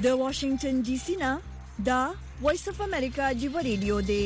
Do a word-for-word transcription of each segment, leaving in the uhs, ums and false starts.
د واشنگټن ډي سي نه دا وایس اف امریکا جیو ریډیو دی.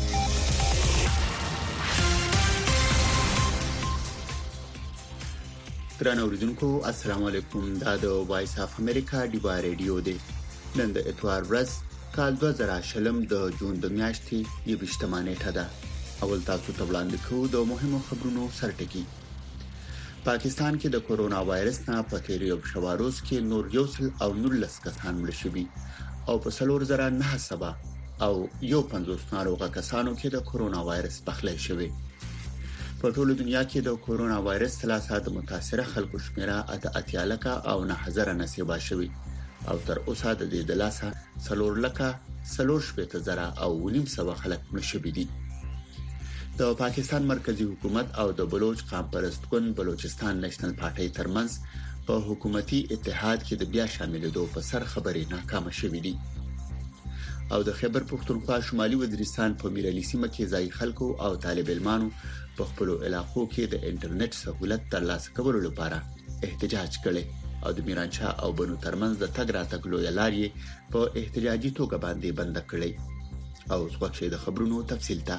درنو اوریدونکو السلام علیکم. دا د وایس اف امریکا جیو ریډیو دی. نن د اتوار ورځ کال دوه زره شلم د جون د میاشتې یویشتمه نیټه ده. اول تاسو ته وړاندې کوو د مهمو خبرونو سرټکی. پاکستان کې د کورونا وایرس نه په تیری او شواروز کې نور یو سل او نولس کسان مړ شوي او په څلور زره نه سبا او یو پنځوس ناروغه کسانو کې د کورونا وایرس پخلی شوی. په ټوله دنیا کې د کورونا وایرس ثلاثه د متاثره خلکو شمیره اته اتیا لکه او نه هزار نسبه شوی او تر اوسه د دې د لاسه څلور لکه څلور شپږ زره او نیم سوه خلک مړ شوي دي. د پاکستان مرکزی حکومت او د بلوچ قام پرست ګوند بلوچستان نېشنل پارټي ترمنځ په حکومتي اتحاد کې د بیا شاملېدو په سر خبرې ناکام شوې دي. او د خیبر پختونخوا شمالي وزیرستان په میرعلي سیمه کې ځای خلکو او طالب علمانو په خپل علاقو کې د انټرنیټ سہولت ترلاسه کولو لپاره احتجاج کړي او د میرانشاه او بنو ترمنځ د تګ راتګ لوی لارې په احتجاجي توګه باندې بند کړي. او څوک د خبرونو تفصیل ته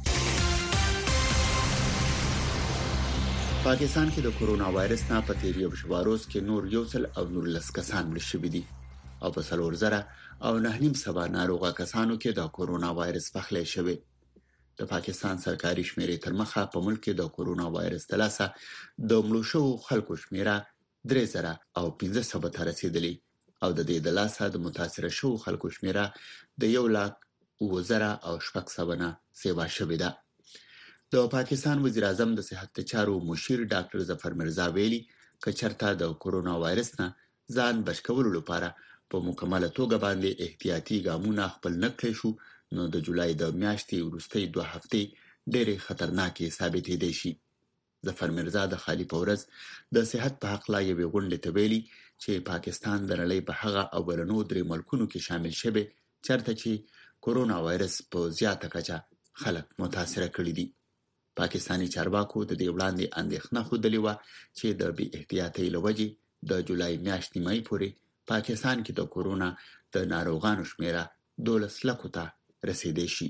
پاکستان کې د کورونا وایرس نه په تیری او شواروز کې نور یو سل او نولس کسان مړ شوي دي او په څلور زره او نه نیم سبا ناروغه کسانو کې د کورونا وایرس پخلی شوی. د پاکستان سرکاري شمیرې تر مخه په ملک کې د کورونا وایرس تلاسه د مړو شوو خلکو شمیره درې زره او پنځه سوه ته رسیدلی او د دې د لاسه د متاثر شوو خلکو شمیره د یو لاک اووه زره او شپږ سوه نه سیوا شوې ده. د پاکستان وزیر اعظم د صحت چارو مشیر ډاکټر ظفر مرزا ویلي کچرته د کورونا وایرس نه ځان بچ کولو لپاره په مکمله توګه باندې احتیاطي ګامونه خپل نکړي شو نو د جولای د میاشتې وروستۍ دوه هفتې ډېرې خطرناکې ثابتې دي شي. ظفر مرزا د خالی پورز د صحت په حق لا یوې غونډې ته ویلي چې پاکستان د نړۍ په هغه اولنو درې ملکونو کې شامل شوی چرته چې کورونا وایرس په زیاته کچه خلک متاثر کړي دي. پاکستانی چارواکو د دې وړاندې اندېښنه خوده و چې د بی احتیاطۍ لوجې د جولای میاشتې مې پورې پاکستان کې د کورونا د ناروغانو شمیره دولس لکو ته رسیدي شي.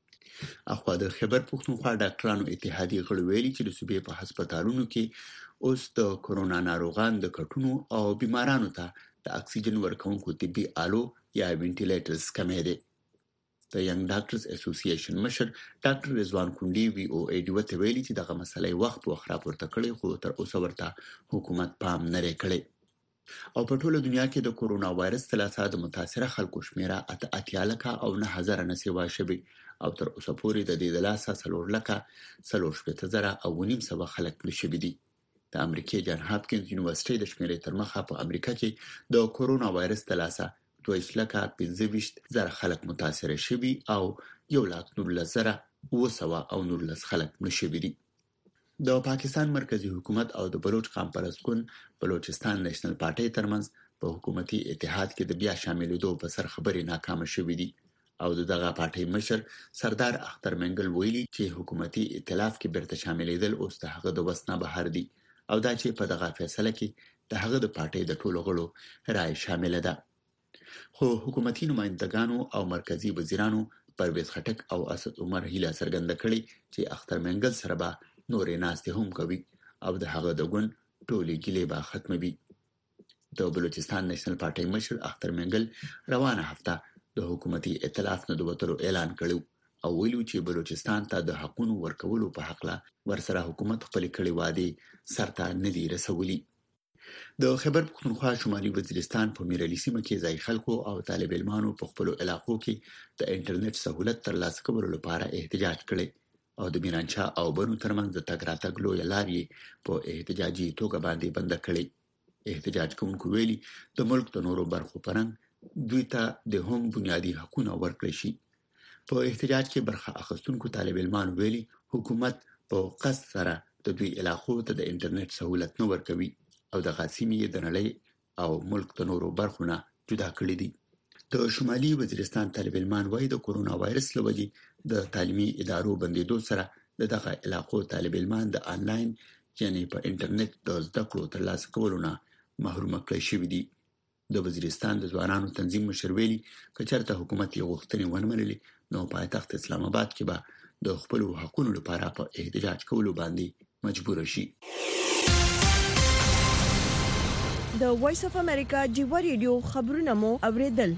اخوا د خیبر پختونخوا ډاکټرانو اتحادیې غړي ویلي چې د صوبې په هسپتالونو کې اوس د کورونا ناروغان د کټونو او بیمارانو ته د اکسیجن ورکونکو طبي آلو یا وینټیلیټرز کمې دي. د ینګ ډاکټرز اسوسییشن مشر ډاکټر رضوان کونډي وی او ای ډي وته ویلي چې دغه مسلې وخت وخت راپورته کړي خو تر اوسه ورته حکومت پام نه لري کړی. او په ټوله دنیا کې د کورونا وایرس ثلاثه د متاثره خلکو شمیره اته اتیا لکه او نه هزار نه سیوا شوی او تر اوسه پورې د دې د لاسه څلور لکه څلور شپږ زره او نیم سوه خلک مړ شوي دي. د امریکای جان هاپکینز یونیورسيټي د شمیرې تر مخه په امریکا کې د کورونا وایرس تلاسه دوه لکه پنځه ویشت زره خلک متاثر شوي او یو لاک نولس زره اووه سوه او نولس خلک مړ شوي دي. د پاکستان مرکزی حکومت او د بلوچ قام پرست ګوند بلوچستان نېشنل پارټي ترمنځ په حکومتي اتحاد کې د بیا شاملېدو په سر خبرې ناکام شوې دي او دغه پارټي مشر سردار اختر منګل ویلي چې حکومتي ائتلاف کې برته شاملېدل اوس د هغه د وسنه بهر دي او دا چې په دغه فیصله کې د هغه د پارټي د ټولو غړو رائے شامل ده. خو حکومتي نمائندگانو او مرکزی وزیرانو پرویز خټک او اسد عمر هیله څرګنده کړې چې اختر منګل سره به نورې ناستې هم کوي او د هغه د ګوند ټولې ګیلې به ختموي. د بلوچستان نېشنل پارټي مشر اختر منګل روانه هفته د حکومتي ائتلاف نه د وټرو اعلان کړو او ویلو چې بلوچستان ته د حقونو ورکولو په حق لا ورسره حکومت خپل کړي وعده سرته نه دی رسولي. د خیبر پختونخوا شمالي وزیرستان په میرعلي سیمه کې ځای خلکو او طالب علمانو په خپل علاقو کې د انټرنیټ سہولت ترلاسه کولو لپاره احتجاج کړي او د میرانشاه او بنو ترمنځ د تګ راتګ لوی لارې په احتجاجي توګه باندې بند کړي. احتجاج کوونکو ویلي د ملک د نورو برخو پرنګ دوی ته د هم بنیادی حقوقونه ورکړي شي. په احتجاج کې برخه اخیستونکو طالب علمانو ویلي حکومت په قصد سره د دوی علاقو ته د انټرنیټ سہولت نه ورکوي او د غاسمي د نړۍ او ملک د نورو برخونه جدا کړی دي. د شمالي وزیرستان طالب علمان وایي د کورونا وایرس لوجې د تعلیمي ادارو بندیدو سره دغه علاقو طالب علمان د انلاین یعنی په انټرنیټ د زده کړو ترلاسه کولو نه محروم کړي شوي دي. د وزیرستان د ځوانانو تنظیم مشر ویلي کچرته حکومت یې غوښتنې ونمنلې نو پایتخت اسلام آباد کې به د خپل حقوقو لپاره په احتجاج کولو باندې مجبور شي. د وایس اف امریکا جیوا ریډیو خبرونه مو اوریدل.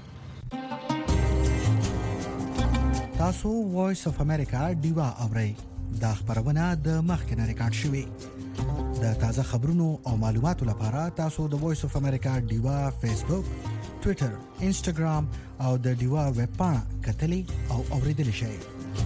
تاسو وایس اف امریکا دیوا اورئ. دا خبرونه د مخکنه ریکارډ شوې. د تازه خبرونو او معلوماتو لپاره تاسو د وایس اف امریکا دیوا فیسبوک، ټوئیټر، انسټاګرام او د دیوا ویب پاڼه کتلي او اوریدل شئ.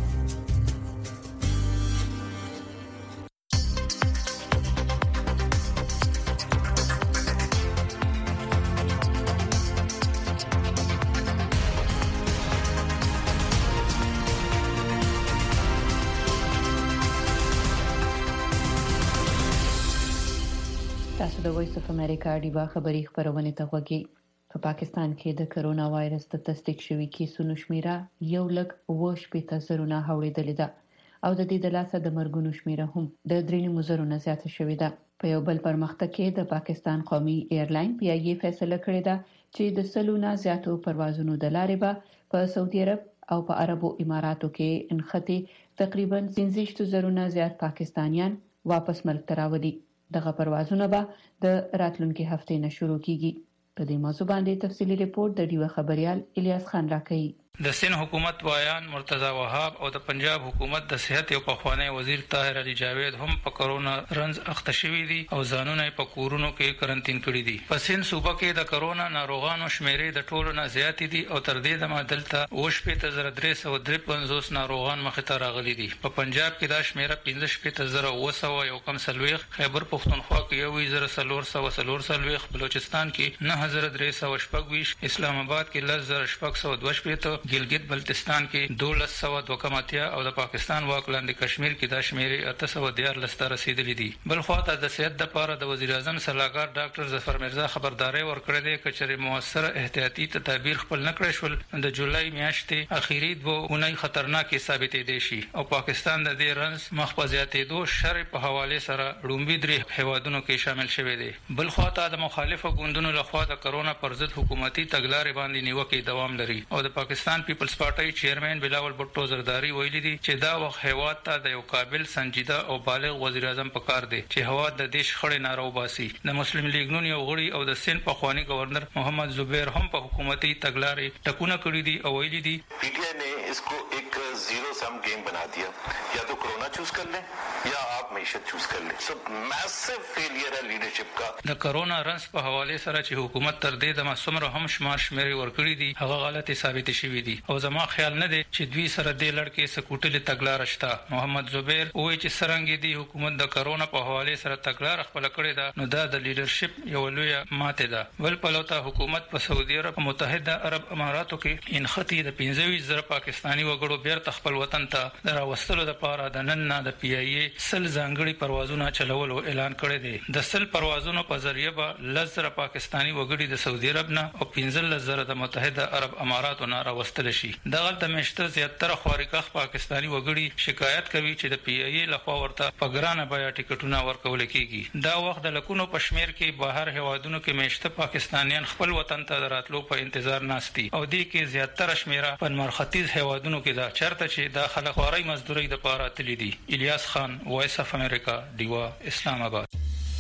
تاسو د وایس اف امریکا دیوا خبری خبرونه ته وګورئ. په پاکستان کې د کرونا وایرس د تصدیق شوی کیسونو شمیره یو لک وش په تزرونه هوړېدلې ده او د دې د لاسه د مرګونو شمیره هم د درې مزرونه زیاته شوې ده. په یو بل پرمختګ کې د پاکستان قومي ایرلاین پی ای ای فیصله کړې ده چې د سلونه زیاتو پروازونو د لارې به په سعودي عرب او په عربو اماراتو کې انختی تقریبا پنځه زره زیات پاکستانیان واپس ملک ته راوړي. دغه پروازونه به د راتلونکي هفته نه شروع کیږي. په دې موضوع باندې تفصیلی ریپورت د دیوه خبريال الیاس خان راکړي. د سین حکومت وایان مرتضی وهاب او د پنجاب حکومت د صحت او پخوانی وزیر طاهر علي جاوید هم په کرونا رنز اخته شوي دي او ځانونه په کورونو کې کرنټین کړي دي. په سین صوبه کې د کرونا ناروغانو شمیرې د ټولو نه زیات دي او تر دې د معدلته وش په زر درې سوه درې پنځوس ناروغان مخ ته راغلي دي. په پنجاب کې دا شمیره پنځه زره اوه سوه یو کم سلويخ، خیبر پختونخوا کې یو زره څلور سوه څلور سلويخ، بلوچستان کې نه زره درې سوه شپږ ویشت، اسلام آباد کې لس زره شپږ سوه دوه شپېته، ګلګت بلتستان کې دولس سوه دوه کماتیا او د پاکستان واک لاندې کشمیر کې د شمیرې اته سوه دیارلس ته رسیدلې دي. بل خو ته د صحت لپاره د وزیر اعظم صلاحکار ډاکټر ظفر مرزا خبرداري ورکړې ده چې چېرې موثر احتیاطي تدابیر خپل نه کړی شول د جولای میاشتې اخیری دوه اونۍ خطرناکې ثابتې دي شي او پاکستان د دې رنز مخ په زیاتېدو شر په حواله سره لومبي درې هیوادونو کې شامل شوی دی. بل خو ته د مخالفو ګوندونو لخوا د کرونا پر ضد حکومتي تګلارې باندې نیوکې دوام لري او د پاکستان پیپلز پارټي چیرمن بلاول بټو زرداری ویلي دي چې دا وخت هیواد ته د یو قابل سنجیده او بالغ وزیر اعظم پکار دی چې هوا د دیش خړې نارو باسي. د مسلم لیگ نون یو غړي او د سین پخوانی گورنر محمد زبیر هم په حکومتي تګلارې ټکونه کړې دي او ویلي دي پی ٹی آئی نے اس کو ایک زیرو سم گیم بنا دیا. یا تو کورونا چوز کر لیں یا آپ معیشت چوز کر لیں. سو میسیو فیلیر ہے لیڈرشپ کا. د کرونا رنس په حواله سره چې حکومت تر دې د مسمر هم شمار شمیرې ورکړي دي هغه غلطي ثابت شوي دي او زما خیال نه دی چې دوی سره د لړکې سکوټلې تګلار شته. محمد زبیر وایي چې سرنګ دی حکومت د کرونا په حواله سره تګلار خپل کړی ده نو دا د لیډرشپ یو لوی ماته ده. بل په لوته حکومت په سعودي عرب او متحده عرب اماراتو کې انختی د پنځه زره پاکستانی وګړو بیرته خپل وطن ته راوستلو لپاره د نن نه د پی ای ای سل ځانګړي پروازونه چلولو اعلان کړی دی. د سل پروازونو په ذریعہ به لس زره پاکستانی وګړي د سعودي عرب نه او پنځه زره د متحده عرب اماراتو نه راوستل شي. دغه د مشته زیاتره خوارکخ پاکستانی وګړي شکایت کوي چې د پی ای ای لخوا ورته په ګرانه بیا ټیکټونه ورکول کیږي. دا وخت د لکونو پشمیر کې بهر هوادونو کې مشته پاکستانیان خپل وطن ته راتلو په انتظار ناشتي او دې کې زیاتره شمیره په مرختیز هوادونو کې دا چرته چې د خلک خواري مزدوري د پاره تللی دي. الیاس خان، وایس اف امریکا، دیوا، اسلام آباد.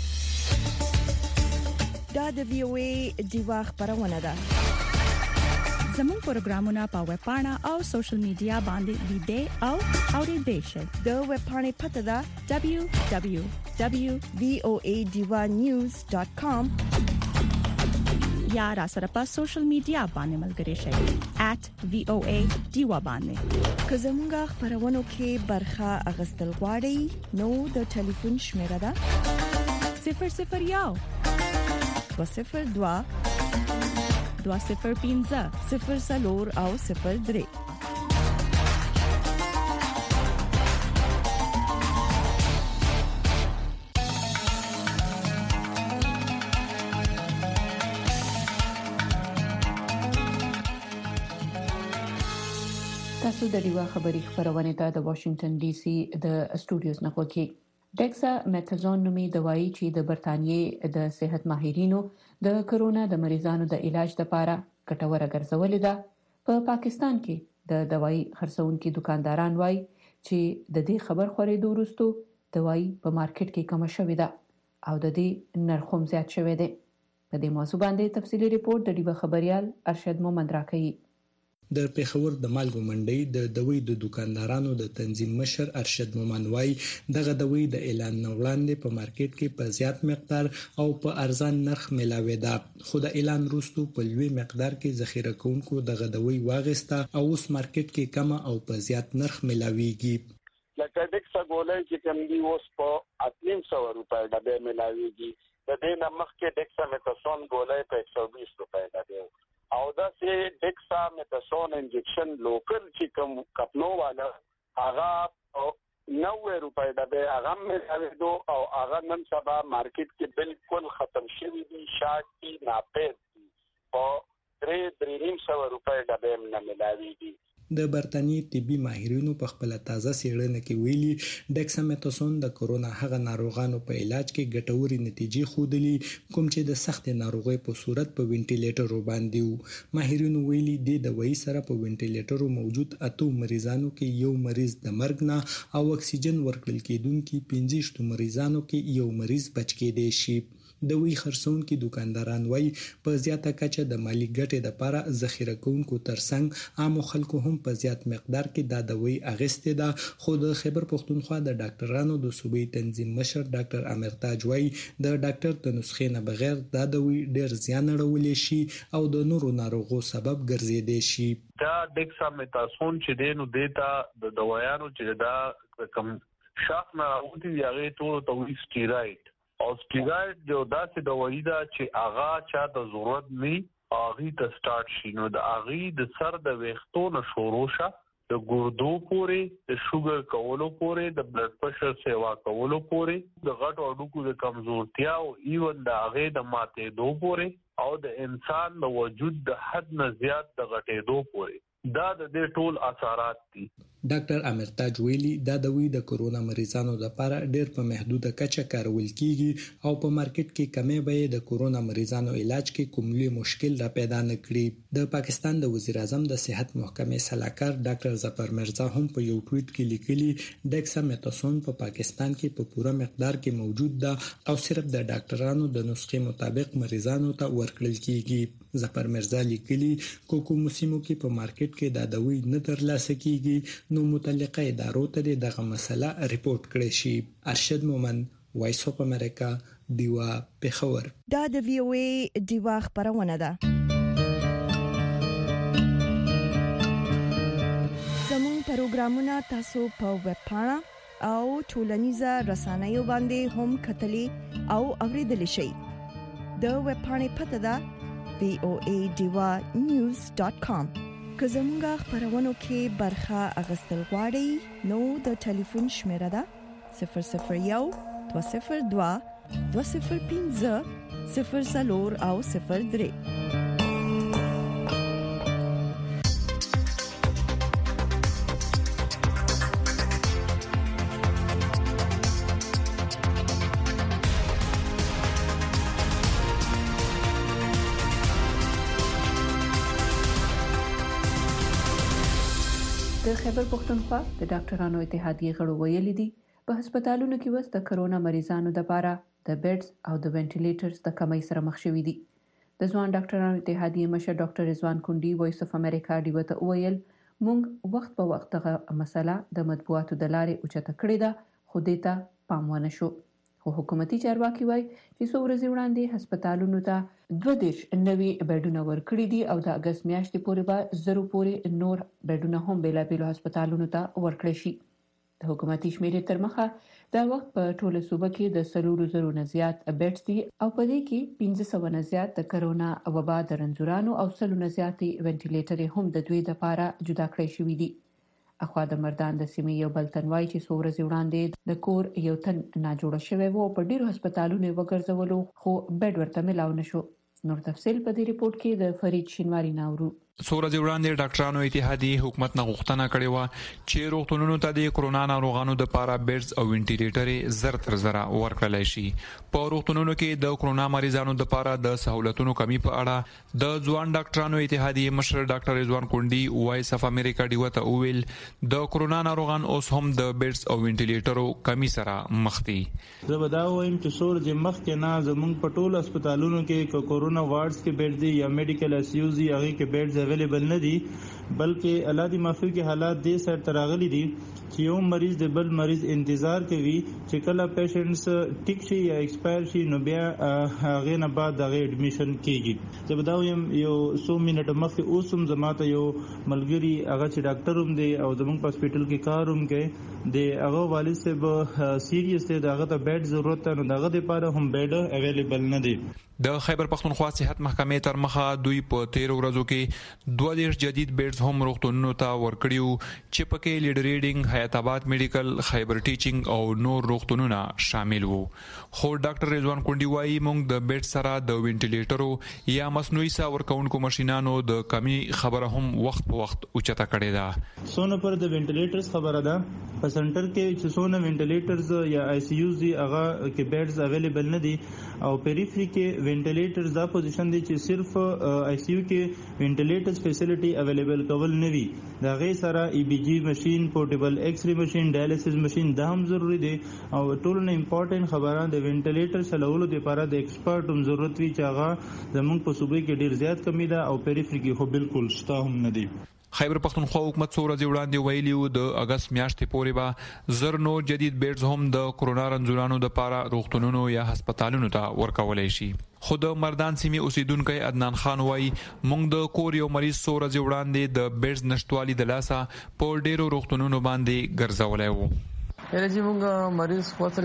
دا د وی او ای دیوا خبرونه ده. زموږ پروګرامونه په ویب پاڼه او سوشل میډیا باندې لیدئ او اوریدئ شئ. د ویب پاڼې پته ده دبليو دبليو دبليو ډاټ وی او ای دیوا نیوز ډاٹ کام یا را سره په سوشل میډیا باندې ملګري شئ ایٹ وی او ای دیوا باندې. که زموږ خبرونو کې برخه اغستل غواړئ نو د ټلیفون شمیره ده صفر صفر یو دو صفر دوه دوه صفر پنځه صفر څلور او صفر درې. تاسو د دیوا خبري خبرونه ته د واشنگټن ډي سي د سټوډیوز نه خوکی. ډیکسا میتازون نومي دوايي چې د برتانیې د صحت ماهرینو د کرونا د مریضانو د علاج لپاره ګټوره ګرځولې ده. په پاکستان کې د دوايي خرڅونکو دکانداران وایي چې د دې خبر خورېدو وروسته دوايي په مارکیټ کې کم شوې ده او د دې نرخ هم زیات شوی دی. په دې موضوع باندې تفصیلی ریپورت د ډیوه خبريال ارشد مومند راکوي. د پیښور د مالګو منډي د دوی د دکاندارانو د تنظیم مشر ارشد مومند وای دغه دوی د اعلان وړاندې په مارکیټ کې په زیات مقدار او په ارزان نرخ ملاوي ده، خو د اعلان وروسته په لوی مقدار کې ذخیره کوونکو دغه دوی واغسته او اوس مارکیټ کې کم او په زیات نرخ ملاويږي. لکه ډیکسا ګولۍ چې کوم دی اوس په اته سو روپۍ ډبه ملاويږي، د دې نمخ کې ډیکسا میتاسون ګولۍ په ایک سو بیس روپۍ ډبه او دا سه ډیکسا میتاسون انجکشن لوکل چې کوم کپلو والا هغه نوے روپۍ ډبه هغه ملاوي او هغه نن سبا مارکیټ کې بالکل ختم شوی دی، شارټ کی ناپید او درې درې سو روپۍ ډبه نه ملاويږي. د برتانیې طبي ماهرینو په خپل تازه څېړنه کې ویلي ډیکساميتاسون د کورونا هغه ناروغانو په علاج کې ګټوري نتیجې ښودلې کوم چې د سخت ناروغۍ په صورت په وینټیلیټر باندې وو. ماهرینو ویلي د دوايي سره په وینټیلیټر موجود اته مریضانو کې یو مریض د مرګ نه او اکسیجن ورکړل کېدونکي پنځه مریضانو کې یو مریض بچ کېدی شي. د وی خرڅونکو دکانداران وای په زیاته کچه د مالی ګټې لپاره ذخیره کوونکو ترڅنګ عام خلکو هم په زیات مقدار کې د دوی اغسته ده، خو د خیبر پښتونخوا د ډاکټرانو د صوبې تنظیم مشر ډاکټر امرتاج وای د ډاکټر د نسخې نه بغیر د دوی ډیر زیان اړولې شي او د نورو ناروغو سبب ګرځېدې شي. دا ډیکساميتاسون چې دینو دیتا د دوايانو چې دا کم شاخ نه راوتی دی هغه ټول توي سټیراید او سټیراید جو داسې دوايي ده چې هغه چا د ضرورت نه هغه ته سٹارټ شي نو د هغه د سر د ویختو نه شروع شه د ګردو پورې د شوګر کولو پورې د بلډ پريشر سیوا کولو پورې د غټ اډوکو د کمزورتیا او ایون د هغه د ماته دو پورې او د انسان د وجود د حد نه زیات د غټې دو پورې دا د دې ټول اثرات دي. ډاکټر امرتاج ویلي دا د وی د کورونا مریضانو لپاره ډېر په محدوده کچه کارول کیږي او په مارکیټ کې کمې به د کورونا مریضانو علاج کې کوم لوی مشکل را پیدا نه کړي. د پاکستان د وزیر اعظم د صحت محکمې صلاحکار ډاکټر ظفر مرزا هم په یو ټویټ کې لیکلي ډیکساميتاسون په پا پاکستان کې په پوره مقدار کې موجود ده او صرف د ډاکټرانو د نسخې مطابق مریضانو ته ورکړل کیږي. ظفر مرزا لیکلي کوم موسمو کې په مارکیټ کې د دوی نه ترلاسه کیږي نو متعلقه ادارو ته دغه مسله ریپورت کړي شي. ارشد مومند، وایس اف امریکا، دیوا پیښور. دا د وی او ای دیوا خبرونه ده. زموږ پروګرامونه تاسو په ویب پاڼه او ټولنیزه رسنیو باندې هم کتلی او اوریدلی شئ. د ویب پاڼې پته ده وی او ای دیوا نیوز ډاٹ کام. که زمونږه خبرونو کې برخه اغستل غواړئ نو د ټلیفون شمیره ده صفر صفر یو دوه صفر دوه دوه صفر پنځه صفر څلور او صفر درې. د خیبر پښتونخوا د ډاکټرانو اتحادیې غړو ویلي دي په هسپتالونو کې وس د کرونا مریضانو لپاره د بیډز او د وینټیلیټرز د کمی سره مخ شوي دي. د ځوان ډاکټرانو اتحادیې مشر ډاکټر رضوان کونډي وایس اف امریکا ډیو ته ویل موږ وخت په وخت دغه مسله د مطبوعاتو د لارې اوچته کړې ده خو دې ته پام ونه شو. خو حکومتي چارواکي وایي چې څو ورځې وړاندې هسپتالونو ته دوه دېرش نوي بیډونه ورکړي دي او د اگست میاشتې پورې به زرو پورې نور بیډونه هم بېلابېلو هسپتالونو ته ورکړي شي. د حکومتي شمیرې تر مخه دا وخت په ټوله صوبه کې د څلورو زرو نه زیات بیډز دي او په دې کې پنځه سوه نه زیات د کرونا وبا د رنځورانو او سلو نه زیاتې وینټیلیټرې هم د دوی لپاره جدا کړی شوي دي. اخوا د مردان د سیمې یو بل تن وایي چې څو ورځې وړاندې د کور یو تن ناجوړه شوی و په ډیرو هسپتالونو وګرځولو خو بیډ ورته ملاو نشو. نور تفصیل په دې ریپورت کې د فرید شینواری ناورو. سورج وړاندې ډاکټرانو اتحادیې حکومت نه غوښتنه کړې و چې روغتونونو ته د کرونا ناروغانو د لپاره بیډز او وینټیلیټر زر تر زر ورکړل شي. په روغتونونو کې د کرونا مریضانو د لپاره د سہولتونو کمی په اړه د ځوان ډاکټرانو اتحادیې مشر ډاکټر رضوان کونډي وایس اف امریکا ډیو ته وویل د کرونا ناروغان اوس هم د بیډز او وینټیلیټرو کمی سره مخ دي. زه به دا وایم چې سورج مخ کې نه زمونږ په ټولو هسپتالونو کې کرونا وارډز کې بیډ دي یا میډیکل اس یو زی هغه کې بیډز اویلیبل نه دي، بلکې الله دې معافي کې حالات دې سر تراغلي دي چې یو مریض د بل مریض انتظار کوي چې کله پیشنټس ټیک شي یا ایکسپایر شي نو بیا هغه نه بعد هغه اډمیشن کیږي. زه به دا وایم یو څو منټه مخکې اوسم زماته یو ملګری هغه چې ډاکټر هم دی او زموږ په هسپتال کې کار هم کوي د هغه والد صاحب سیریس دی، دغه ته بیډ ضرورت نه، دغه لپاره هم بیډ اویلیبل نه دی. د خیبر پختونخوا صحت محکمې تر مخه دوی په تیر ورځو کې دوه دیرش جدید بیډز هم روغتونونو ته ورکړیو چې پکې لیډ ریډینګ، حیات آباد میډیکل، خیبر ټیچینګ او نور روغتونونه شامل وو. خو ډاکټر رضوان کونډي وايي موږ د بیډ سره د وینټیلیټرو یا مصنوعي ساه ورکونکو ماشينانو د کمی خبره هم وخت په وخت اوچته کړې ده. سونه پر د وینټیلیټرز خبره ده په سنټر کې چې سونه وینټیلیټرز یا آی سی یو زی هغه کې بیډز اویلیبل نه دي او پیریفری کې وینټیلیټرز دا پوزیشن دی چې صرف آی سی یو کې وینټیلیټرز فیسیلیټي اویلیبل کول نه وي، دا غي سره ای بی جی ماشين، پورټیبل ایکس ری ماشين، ډایالیسس ماشين دا هم ضروری دي او ټول نه امپورټنت خبره د وینټیلیټر چلولو لپاره د ایکسپرټ هم ضرورت وي چې هغه زموږ په صوبې کې ډیر زیات کمی ده او پیریفری کې خو بالکل شته هم نه دي. خیبر پختونخوا حکومت څو ورځې وړاندې ویلیو د اگست میاشتې پورې به زر نور جدید بیډز هم د کرونا رنځورانو د لپاره روغتونونو یا هسپتالونو ته ورکولای شي. خو د مردان سیمې اوسیدونکو عدنان خان وایي موږ د کور یو مریض څو ورځې وړاندې د بیډز نشټوالي د لاسه په ډیرو روغتونونو باندې ګرځولای وو. یعنی موږ مریض فصل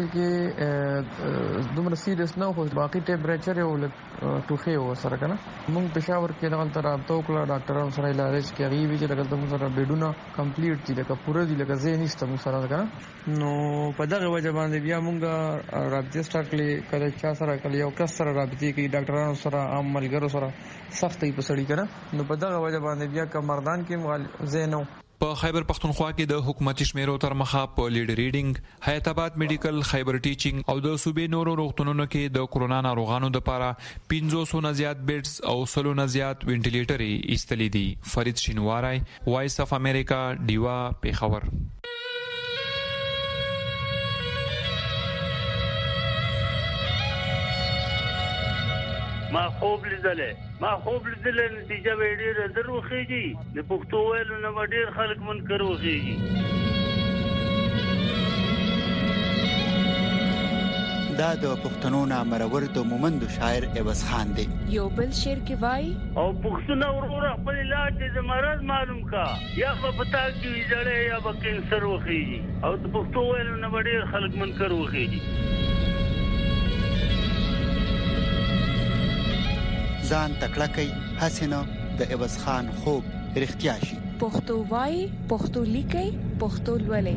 کې دومره سیریس نه خو باقي ټمپریچر یو ټوخه و سره کنه موږ پېښور کې دغه تر رابطه وکړه ډاکټرانو سره علاج کوي وی چې دغه موږ سره بیډونه کمپلیټ دي لکه پوره دي لکه زه نشته موږ سره کنه نو په دغه وجه باندې بیا موږ رابطه سٹارټ کړې کله چا سره کله یو کس سره رابطه کوي ډاکټرانو سره عام ملګرو سره سختي پسړي کنه نو په دغه وجه باندې بیا کمردان کې زینو. په خیبر پختونخوا کې د حکومتي شمیرو تر مخه په لیډ ریډینګ، حیات آباد میډیکل، خیبر ټیچینګ او د صوبې نورو روغتونونو کې د کرونا ناروغانو د لپاره پنځه سوه نه زیات بیډز او سلو نه زیات وینټیلیټر ایستلي دي. فرید شینواری، وایس اف امریکا، ډیوا، پیښور. ما خوب لیدلې ما خوب لیدلې نتیجه به ډېر دروخیږي د پښتو ویلو نه ډېر خلک منکر وخیږي. دا د پښتنو نامرور د مومند شاعر عوض خان دی. یو بل شعر کې وای او پښتون ورور خپل علاج د مرض معلوم کا یا په پتا کې جړې یا په کینسر وخیږي او د پښتو ویلو نه ډېر خلک منکر وخیږي. ځان تکړه کوي حسینه د عوض خان خوب رښتیا شي. پښتو وای، پښتو لیکي، پښتو لولي.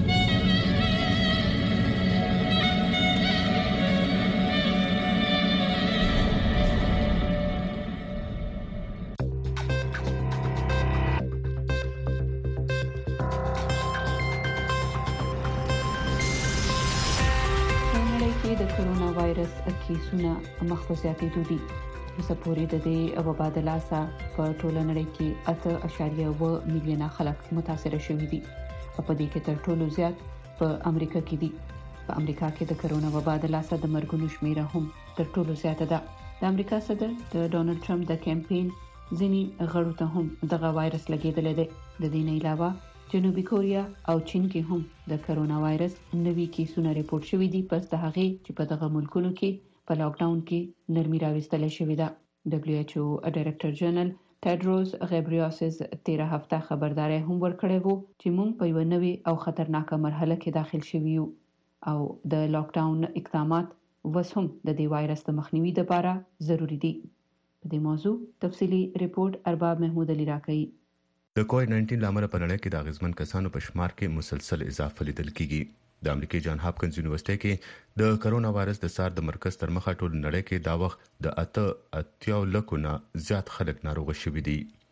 نړۍ کې د کرونا وایرس کیسونه مخفوظاتي دي. سپوري د دې وبا د لاسه په ټوله نړۍ کې اته اشاریه اووه میلیونه خلک متاثر شوي دي او په دې کې تر ټولو زیات په امریکا کې دي. په امریکا کې د کرونا وبا د لاسه د مرګونو شمیره هم تر ټولو زیاته ده. د امریکا صدر د ډونالد ټرمپ د کمپاین ځینی غړو ته هم دغه وایرس لګیدل دي. د دې نه علاوه جنوبي کوریا او چین کې هم د کرونا وایرس نوي کیسونه ریپورت شوي دي پس د هغه چې په دغه ملکونو کې په لاک ډاون کې نرمي راوستل شوې ده. دبليو ایچ او ډایریکټر جنرال ټیډروس غیبریاسس تیره هفته خبرداري هم ورکړې وو چې موږ په یو نوي او خطرناکه مرحله کې داخل شوي یو او د لاک ډاون اقدامات وس هم د دې وایرس د مخنیوي لپاره ضروری دي. په دې موضوع تفصیلی ریپورت ارباب محمود علي راکړي. د کووډ ناینټین لامل په نړۍ کې د غزمن کسانو په شمار کې مسلسل اضافه لیدل کیږي. د امریکای جان هاپکنز یونیورسيټي کې د کرونا وایرس د سار د مرکز تر مخه ټول نړۍ کې دا وخت د اته اتیا لکونه زیات خلک ناروغ شوي دي.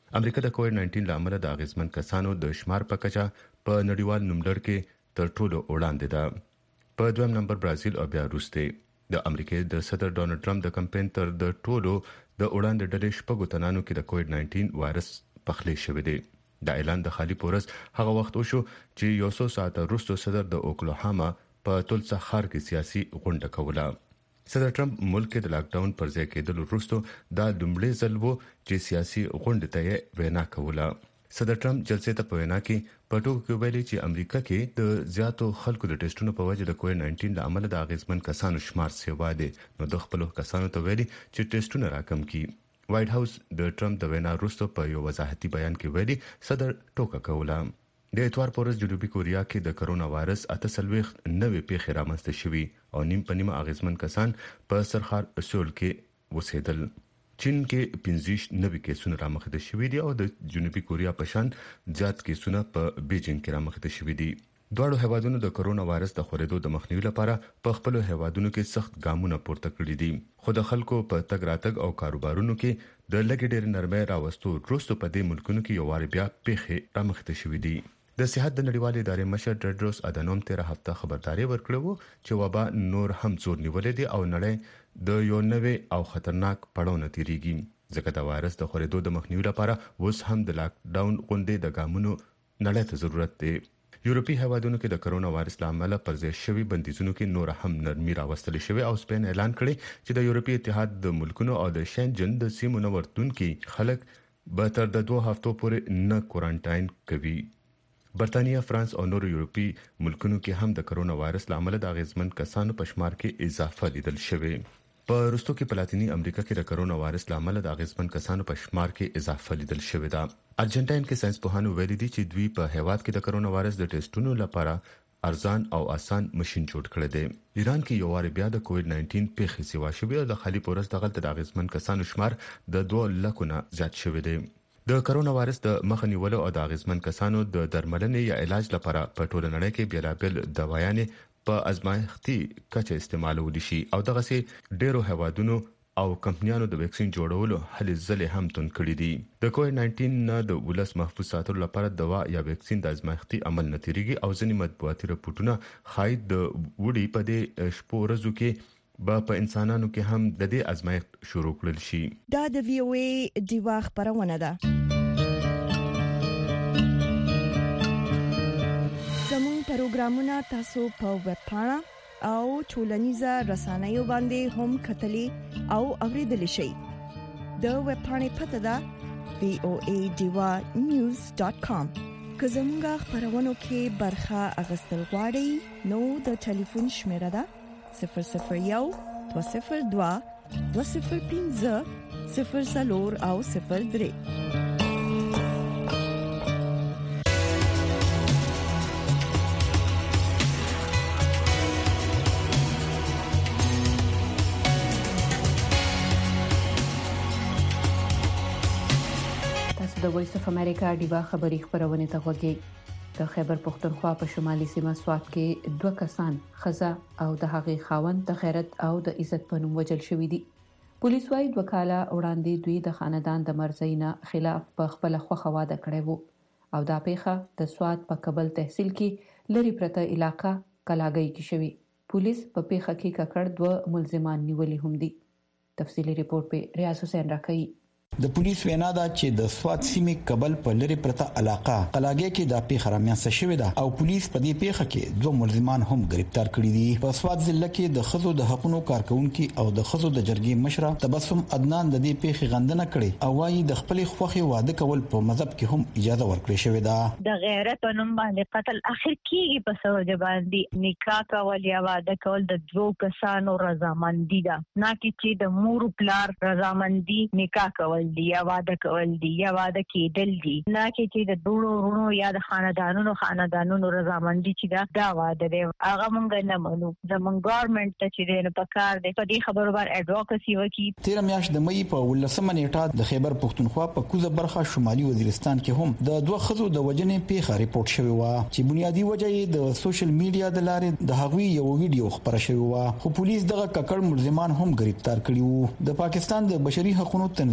امریکا د کووډ ناینټین لامل د اغیزمن کسانو د شمار په کچه په نړیوال نوملړ کې تر ټولو وړاندې ده. په دویم نمبر برازیل او بیا روس دی. د امریکای د صدر ډونالد ټرمپ د کمپاین تر د ټولو د وړاندې ډلې شپږو تنانو کې د کووډ ناینټین وایرس پخلی شوی دی. دا اعلان د خالي پورس هغه وخت وشو چې یو څو ساعت وروسته صدر د اوکلاهاما په تولسا ښار کې سیاسي غونډه کوله. صدر ټرمپ ملک کې د لاک ډاون پر ځای کېدل وروسته دا لومړی ځل و چې سیاسي غونډه ته وینا کوله. صدر ټرمپ جلسې ته په وینا کې په ټوکو کې ویلي چې امریکا کې د زیاتو خلکو د ټیسټونو په وجه د کووډ ناینټین له امله د اغیزمن کسانو شمار سیوا دي، نو د خپل کسانو ته ویلي چې ټیسټونه راکم کړي. وایټ هاوس د ټرمپ د وینا وروسته په یو وضاحتي بیان کې ویلي صدر ټوکه کوله. د اتوار پورز جنوبي کوریا کې د کرونا وایرس اته سلويخ نوې پیښې رامنځته شوې او نیم په نیمه اغیزمن کسان په سرخار سول کې وسیدل. چین کې پنځه نوي کیسونه رامخته شوې دي او د جنوبي کوریا په شان زیات کیسونه په بیجینګ کې رامخته شوې دي. دواړو هیوادونو د کرونا وایرس د خورېدو د مخنیوي لپاره په خپل هیوادونو کې سخت ګامونه پورته کړي دي، خو د خلکو په تګ راتګ او کاروبارونو کې د لګې ډېر نرمۍ راوستو وروسته په دې ملکونو کې یو وار بیا پیښې رامخته شوې دي. د صحت د نړیوالې ادارې مشر ټیډروس ادانوم تیر هفته خبرداري ورکړه چې وبا نور هم زور نیولې دي او نړۍ د یو نوې او خطرناک پړاو نه تیریږي، ځکه د وایرس د خورېدو د مخنیوي لپاره اوس هم د لاک ډاون غونډې د ګامونو نړۍ ته ضرورت دی. یورپی هیوادونو کې د کرونا وایرس لامل پر ځای شوی بندیزونو کې نور هم نرمي راوستل شوی او سپین اعلان کړی چې د یورپی اتحاد د ملکونو او د شنجن د سیمو نه ورتونکي خلک به تر د دوه هفتو پورې نه کوارانټاین کوي. برتانیا، فرانس او نور یورپی ملکونو کې هم د کرونا وایرس لامل د اغیزمن کسانو په شمار کې اضافه لیدل شوې. په روسو کې په لاتینی امریکا کې د کرونا وایرس لامل د اغیزمن کسانو په شمار کې اضافه لیدل شوې ده. ارجنټاین کې ساينس پوهانو ویلي دي چې دوی په هیواد کې د کرونا وایرس د ټیسټونو لپاره ارزان او آسان ماشين جوړ کړی دی. ایران کې یو وار بیا د کووډ ناینټین پیښې سیوا شوې او د خالي پورس دغه د اغیزمن کسانو شمار د دوه لکو نه زیات شوی دی. د کرونا وایرس د مخه نیولو او د اغیزمن کسانو د درملنې یا علاج لپاره په ټوله نړۍ کې بیلابل دوايانې په ازمایښتي کچه استعمالول شي او دغه سي ډیرو هیوادونو او کمپنیانو د ویکسین جوړولو هلې ځلې هم تون کړې دي. د کووډ ناینټین نه د ولس محفوظ ساتلو لپاره دوا یا ویکسین د ازمایښتي عمل نه تیریږي او ځینې مطبوعاتي رپورټونه ښایي د وړي په دې شپو ورځو کې با په انسانانو کې هم د دې ازمایښت شروع کړل شي. دا د وی او ای دیوا خبرونه ده. زموږ پروګرامونه تاسو په ویب پاڼه او ټولنیزه رسنیو باندې هم کتلې او اوریدلې شئ. د ویب پاڼې پته ده وی او ای دیوا نیوز ډاٹ کام. که زموږ خبرونو کې برخه اغوستل غواړئ نو د ټلیفون شمیره ده صفر صفر یو دو صفر دو دو صفر پنځه صفر څلور او صفر درې. تاسو د وایس اف امریکا ډیوا خبری خبرونه ته وګورئ. د خیبر پختونخوا په شمالي سیمه سوات کې دوه کسان خزا او د هغې خاوند د غیرت او د عزت په نوم وجل شوې دي. پولیس وايي دوه کاله وړاندې دوی د خاندان د مرزینا خلاف په خپل خوخه واده کړی وو او دا پیښه د سوات په کابل تحصیل کې لری پرته علاقہ کلاګي کې شوې. پولیس په پیښه کې ککړ دوه ملزمان نیولي هم دي. تفصیلی ریپورت په ریاض حسین راکړي. د پولیس وینا ده چې د سوات سیمې کابل په لری پرته علاقہ قلاګي کې د پیښه رامنځته شوې ده او پولیس په دې پیښه کې دوه ملزمان هم گرفتار کړي دي. په سوات ضلع کې د خزو د حقوقو کارکونکو او د خزو د جرګې مشره تبسم عدنان د دې پیښې غندنه کړي او وايي د خپل خوخي واده کول په مذهب کې هم اجازه ورکړې شوې ده. د غیرت په نوم باندې قتل اخر کیږي په سوجه باندې نکاح کول یا واده کول د دوه کسانو رضامندي ده، نه چې د مور پلار رضامندي نکاح کول دی یا واده کول دی یا واده کېدل دي، نه چې د دوړو ورونو یا د خاندانونو خاندانونو رضامندي چې دا دا واده دی هغه مونږ نه منو. زمونږ ګورنمنت ته چې د پکار دی په دې خبرو باندې اډوکسي وکړي. تیر میاشت د مې په ولسمه نیټه د خیبر پختونخوا په کوزه برخه شمالي وزیرستان کې هم د دوه خزو د وجنې پیښه ریپورت شوی و چې بنیادی وجه یې د سوشل میډیا د لارې د هغوی یو ویډیو خبره شوی و، خو پولیس دغه ککړ ملزمان هم گرفتار کړي وو. د پاکستان د بشري حقوقو تنظیم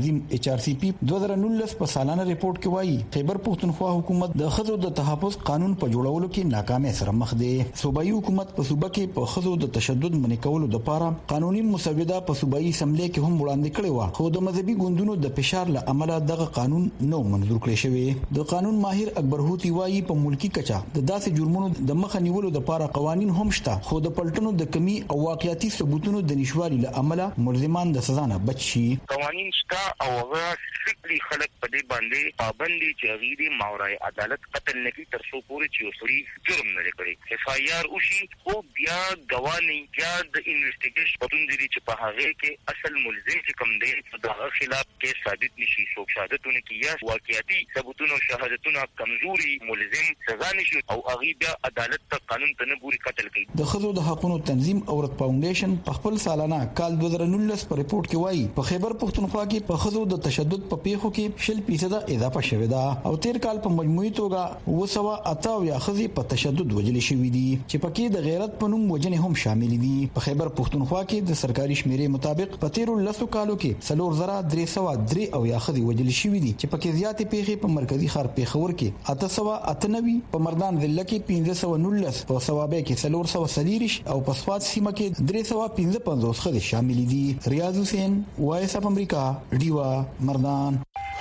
ایچ آر سی پی دوه زره نولس په سالانه ریپورت کې وایي خیبر پښتونخوا حکومت د خزو د تحفظ قانون په جوړولو کې ناکامه سره مخ دی. صوبایي حکومت په صوبه کې په خزو د تشدد منې کولو لپاره قانوني مسوده په صوبایي اسمبلی کې هم وړاندې کړې و، خو د مذهبي ګوندونو د فشار له امله دغه قانون نو منظور کړی شوی. د قانون ماهر اکبر هوتی وایي په ملکی کچا د داسې جرمونو د مخه نیولو لپاره قوانين هم شته، خو د پلټنو د کمی او واقعیتي ثبوتونو د نشوالي له امله ملزمان د سزا نه بچ شي. قوانين شته او هغه سټریکټلی خلک په دې باندې پابندي چې غیري ماورای عدالت قتل نه کی تر څو پورې چې وسړي جرم نه لري. اف آی آر وشي او بیا غواني بیا د انویسټیګیشن پتون دي چې په هغه کې اصل ملزم چې کوم دی دغه خلاف کې ثابت نشي، څوک شهادتونه کې یا واقعيتي ثبوتونه شهادتونه کمزوري ملزم سزا نشي او هغه بیا عدالت ته قانون ته نه ګوري قتل کوي. د خزو د حقوقو تنظیم اورت فاونډیشن په خپل سالانه کال دوه زره نولس په ریپورت کې وایي په خیبر پښتونخوا کې په خزو د تشدد په پیښو کې شل فیصد اضافه شوې ده او تیر کال په مجموعي توګه وسوه اته یا خزي په تشدد وجلې شوې دي چې پکې د غیرت په نوم وجنې هم شامل دي. په خیبر پښتونخوا کې د سرکاري شمیرې مطابق په تیر لسو کالو کې څلور زره درې سوه درې او یا خزي وجلې شوې دي چې پکې زیاتې پیښې په مرکزی ښار پیښور کې اته سوه اته نوي، په مردان ضلع کې پنځه سوه نولس، په ثوابه کې څلور سوه څلوېښت او په سوات سیمه کې درې سوه پنځه پنځوس خزي شامل دي. ریاض حسین، وایس اف امریکا، ډیوا، مردان.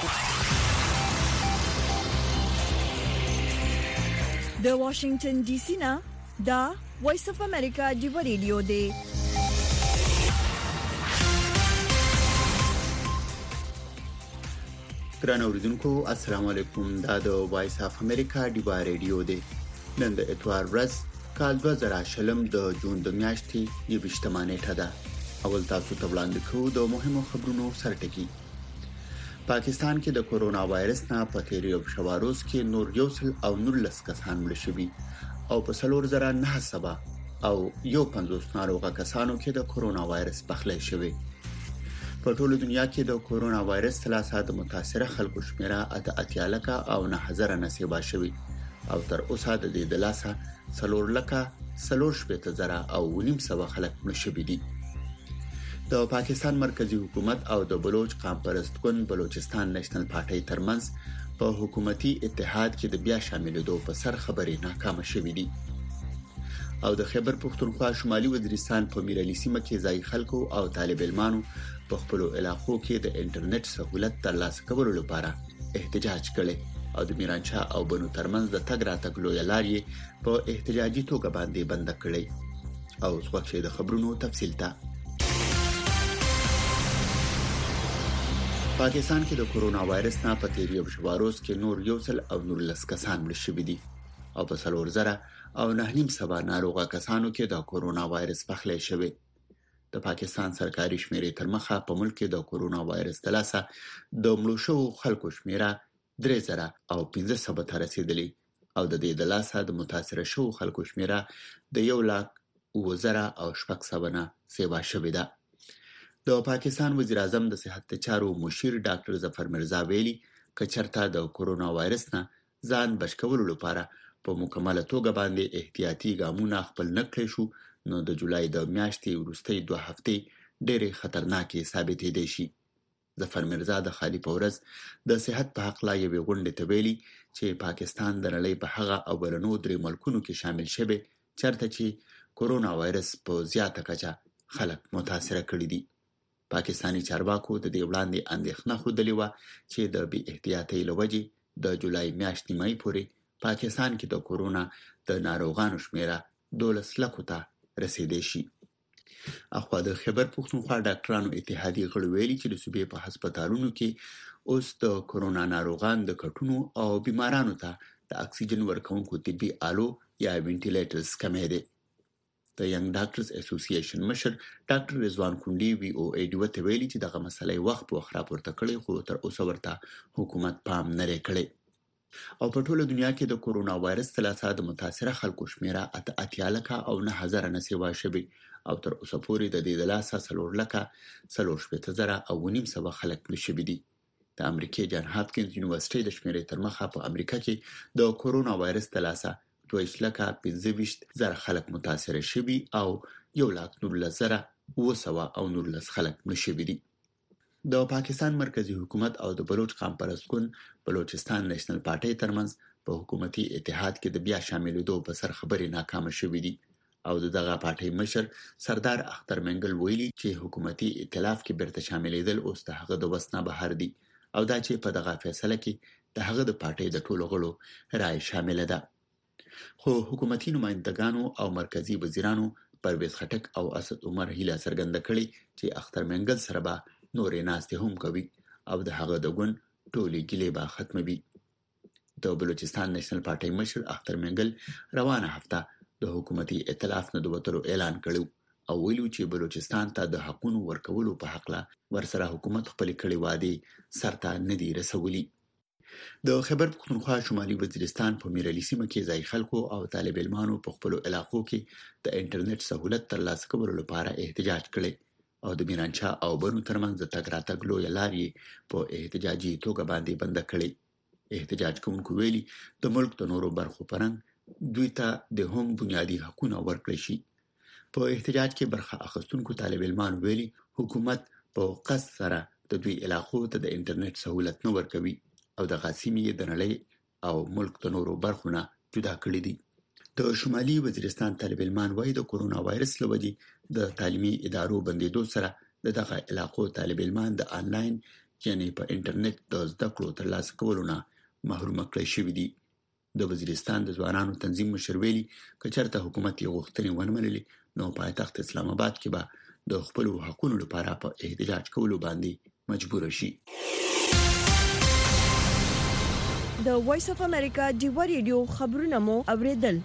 د واشنگټن ډي سي نه دا وایس اف امریکا ډیوا ریډیو دی. ګران اوریدونکو السلام علیکم، دا د وایس اف امریکا ډیوا ریډیو دی. نن د اتوار ورځ کال دوه زره شلم د جون د میاشتې یوویشتمه نیټه ده. اول تاسو ته وړاندې کوو د مهمو خبرونو سرټکی. پاکستان کې د کورونا وایرس نه په تیر یو شواروز کې نور یو سل او نولس کسان مړ شوي او په څلور زره نه سبا او یو پنځوس ناروغه کسانو کې د کورونا وایرس پخلی شوی. په ټوله دنیا کې د کورونا وایرس ثلاثه د متاثره خلکو شمیره اته اتیا لکه او نه هزار نصیبه شوی او تر اوسه د دې د لاسه څلور لکه څلور شپږ زره او نیم سو خلک مړ شوي دي. د پاکستان مرکزی حکومت او د بلوچ قام پرست ګوند بلوچستان نېشنل پارټي ترمنځ په حکومتي اتحاد کې د بیا شاملېدو په سر خبرې ناکامه شوې دي او د خیبر پښتونخوا شمالي وزیرستان په میرعلي سیمه کې ځای خلکو او طالب علمانو په خپل علاقو کې د انټرنیټ سہولت ترلاسه کولو لپاره احتجاج کړي او د میرانشاه او بنو ترمنځ د تګ راتګ لوی لارې په احتجاجي توګه باندې بند کړي. او څوک د خبرونو تفصیل ته پاکستان کې د کورونا وایرس نه په تیر یو شواروز کې نور یو سل او نولس کسان مړ شوي دي او په څلور زره او نه نیم سبا ناروغه کسانو کې د کورونا وایرس پخلی شوی. د پاکستان سرکاري شمیرې تر مخه په ملک کې د کورونا وایرس د لاسه د مړو شوو خلکو شمیره درې زره او پنځه سوه ته رسیدلی او د دې د لاسه د متاثره شوو خلکو شمیره د یو لاک اووه زره او شپږ سوه نه سیوا شوې ده. د پاکستان وزیر اعظم د صحت چارو مشیر ډاکټر ظفر مرزا ویلي چې چرته د کورونا وایرس نه ځان بچ کولو لپاره په مکمله توګه باندې احتیاطي ګامونه خپل نکړي شو نو د جولای د میاشتې وروستۍ دوه هفتې ډېرې خطرناکې ثابتې دي شي. ظفر مرزا د خالي پورز د صحت په حق لا یوې غونډې ته ویلي چې پاکستان د نړۍ په هغه اولنو درې ملکونو کې شامل شوی چرته چې کورونا وایرس په زیاته کچه خلک متاثر کړي دي. پاکستانی چارواکو د دې وړاندې اندېښنه خوده و چې د بی احتیاطۍ لوجې د جولای میاشتې مې پورې پاکستان کې د کورونا د ناروغانو شمیره دولس لکو ته رسیدې شي. اخوا د خیبر پښتونخوا ډاکټرانو اتحادیه غړي ویلي چې د صوبې په هسپتالونو کې اوس د کورونا ناروغان د کټونو او بیمارانو ته د اکسیجن ورکوونکو طبي آلو یا وینټیلیټرز کمې دي. د ینګ ډاکټرز اسوسییشن مشر ډاکټر رضوان کونډي وی او ای ډي وته ویلي چې دغه مسلې وخت په وخت راپورته کړي خو تر اوسه ورته حکومت پام نه لري کړی. او په ټوله دنیا کې د کورونا وایرس ثلاثه د متاثره خلکو شمیره اته اتیا لکه او نه هزار نه سیوا شوی او تر اوسه پورې د دې د لاسه څلور لکه څلور شپږ زره او نیم سوه خلک مړ شوي دي. د امریکای جان هاپکینز یونیورسيټي د شمیرې تر مخه په امریکا کې د کورونا وایرس د لاسه دوه لکه پنځه ویشت زره خلک متاثر شوي او یو لاک نولس زره اووه سوه او نولس خلک مړ شوي دي. د پاکستان مرکزی حکومت او د بلوچ قام پرستون بلوچستان نېشنل پارټي ترمنځ په حکومتي اتحاد کې د بیا شاملېدو په سر خبرې ناکامه شوې دي او دغه پارټي مشر سردار اختر منګل ویلي چې حکومتي ائتلاف کې برته شاملېدل اوس د هغه د وسنه بهر دي او دا چې په دغه فیصله کې د هغه د پارټي د ټولو غړو رائے شامل ده. خو حکومتي نمائندګانو او مرکزی وزیرانو پرویز خټک او اسد عمر هیله څرګنده کړې چې اختر منګل سره به نورې ناستې هم کوي او د هغه د ګوند ټولې ګیلې به ختموي. د بلوچستان نېشنل پارټي مشر اختر منګل روانه هفته د حکومتي ائتلاف نه د وتلو اعلان کړو او ویلو چې بلوچستان ته د حقونو ورکولو په حق لا ورسره حکومت خپل کړي وعده سرته نه دی رسولي. د خیبر پختونخوا شمالي وزیرستان په میرعلي سیمه کې ځای خلکو او طالب علمانو په خپل علاقو کې د انټرنیټ سہولت ترلاسه کولو لپاره احتجاج کړي او د میرانشاه او بنو ترمنځ د تګ راتګ لوی لارې په احتجاجي توګه باندې بند کړي. احتجاج کوونکو ویلي د ملک د نورو برخو پرنګ دوی ته د هم بنیادی حقوقونه ورکړي شي. په احتجاج کې برخه اخیستونکو طالب علمان ویلي حکومت په قصد سره د دوی علاقو ته د انټرنیټ سہولت نه ورکوي او د غاسمې د نړۍ او ملک د نورو برخونه جدا کړی دي. د شمالي وزیرستان طالب علمان وايي د کورونا وایرس لوجې د تعلیمي ادارو بندیدو سره د دغه علاقو طالب علمان د انلاین یعنی په انټرنیټ د زده کړو ترلاسه کولو نه محروم کړی شوی دي. د وزیرستان د ځوانانو تنظیم مشر ویلي چې چېرته حکومت یې غوښتنې ونه منلې نو پایتخت اسلام آباد کې به د خپل حقوقو لپاره په احتجاج کولو باندې مجبور شي. د وایس اف امریکا ډیوا ریډیو خبرونه مو اوریدل.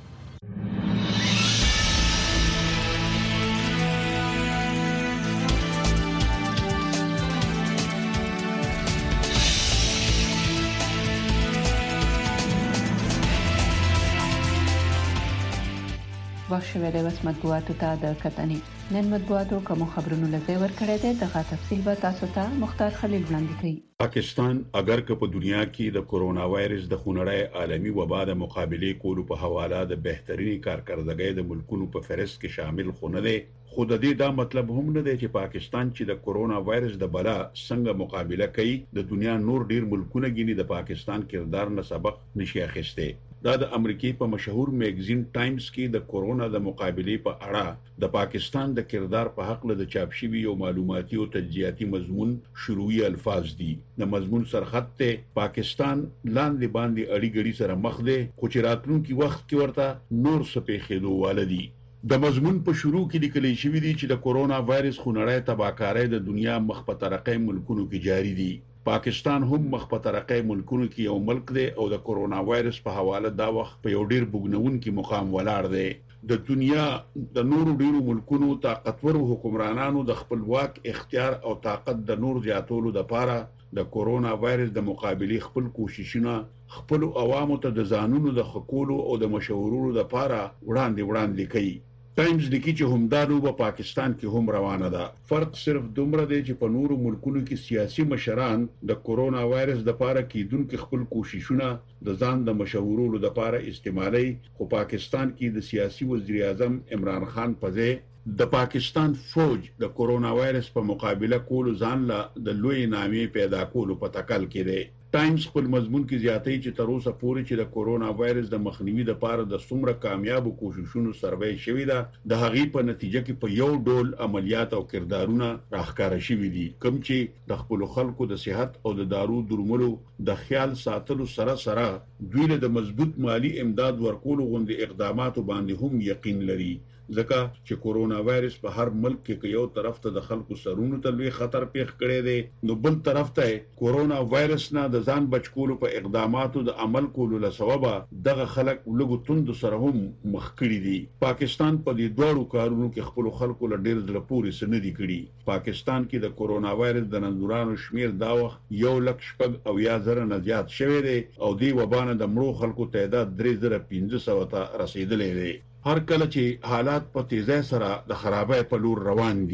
واښه د وس مطبوعاتو ته د کتنې نن مطبوعاتو کوم خبرونه لږه ور کړې ده دغه تفصیل به تاسو ته مختار خلیل وړاندې کوي. پاکستان اگر که په دنیا کې د کورونا وایرس د خونړی عالمي وبا د مقابله کولو په حواله د بهترینی کارکردګۍ د ملکونو په فهرست کې شامل خونه ده خو د دې دا مطلب هم نه دی چې پاکستان چې د کورونا وایرس د بلا څنګه مقابله کوي د دنیا نور ډیر ملکونه ګینی د پاکستان کردار نه سبق نشي اخیسته. دا د امریکای په مشهور میگزین ټایمز کې د کورونا د مقابله په اړه د پاکستان د کردار په حق له د چاپ شوی او معلوماتي او تجزیاتي مضمون شروعي الفاظ دي. د مضمون سرخط ته پاکستان لاندې باندې اړي ګړي سره مخ ده خو چې راتلونکي وخت کې ورته نور سپېخېدو والدي. د مضمون په شروع کې لیکل شوی دی چې د کورونا وایرس خونړی تباکارۍ د دنیا مخ په ترقۍ ملکونو کې جاری دي. پاکستان هم مخ په ترقۍ ملکونو کې یو ملک دی او د کورونا وایرس په حواله دا وخت په یو ډیر بوګنونکي مقام ولاړ دی. د دنیا د نورو ډیرو ملکونو طاقتور حکمرانانو د خپلواک اختیار او طاقت د نور زیاتولو لپاره د کورونا وایرس د مقابله خپل کوششونه خپل عوامو ته د ځانونو د خکولو او د مشورولو لپاره وړاندې وړاندې کوي. ټایمز لیکي چې همدارو په پاکستان کې هم روانه ده. فرق صرف دومره دی چې په نورو ملکونو کې سیاسي مشران د کورونا وایرس د لپاره کیدونکو خپل کوششونه د ځان د مشورولو لپاره استعمالي خو پاکستان کې د سیاسي وزیر اعظم عمران خان په ځای د پاکستان فوج د کورونا وایرس په مقابله کولو ځان له د لوی نامې پیدا کولو په تکل کې دی. ټایمز خپل مضمون کې زیاتې چې تر اوسه پورې چې د کورونا وایرس د مخنیوي لپاره د څومره کامیابو کوششونو سروې شوې ده د هغې په نتیجه کې په یو ډول عملیات او کردارونه راښکاره شوي دي کوم چې د خپل خلکو د صحت او د دارو درملو د خیال ساتلو سره سره دوی له د مضبوط مالی امداد ورکولو غوندې اقداماتو باندې هم یقین لري. ځکه چې کورونا وایرس په هر ملک کې یو طرف ته د خلکو سرونو ته لوی خطر پیښ کړی دی نو بل طرف ته کورونا وایرس نه د ځان بچ کولو په اقداماتو د عمل کولو له سببه دغه خلک لږ توند سره هم مخ کړي دي. پاکستان په دې دوړو کارونو کې خپل خلکو له ډیر زړه پورې سن دي کړي. پاکستان کې د کورونا وایرس د نندورانو شمیر دا وخت یو لک شپږ او یا زره نه زیات شوی دی او دی وبانه د مړو خلکو تعداد درې زره پنځه سوه ته رسیدلی دی. هر کله چې حالات په تیزی سره د خرابۍ په لور روان دي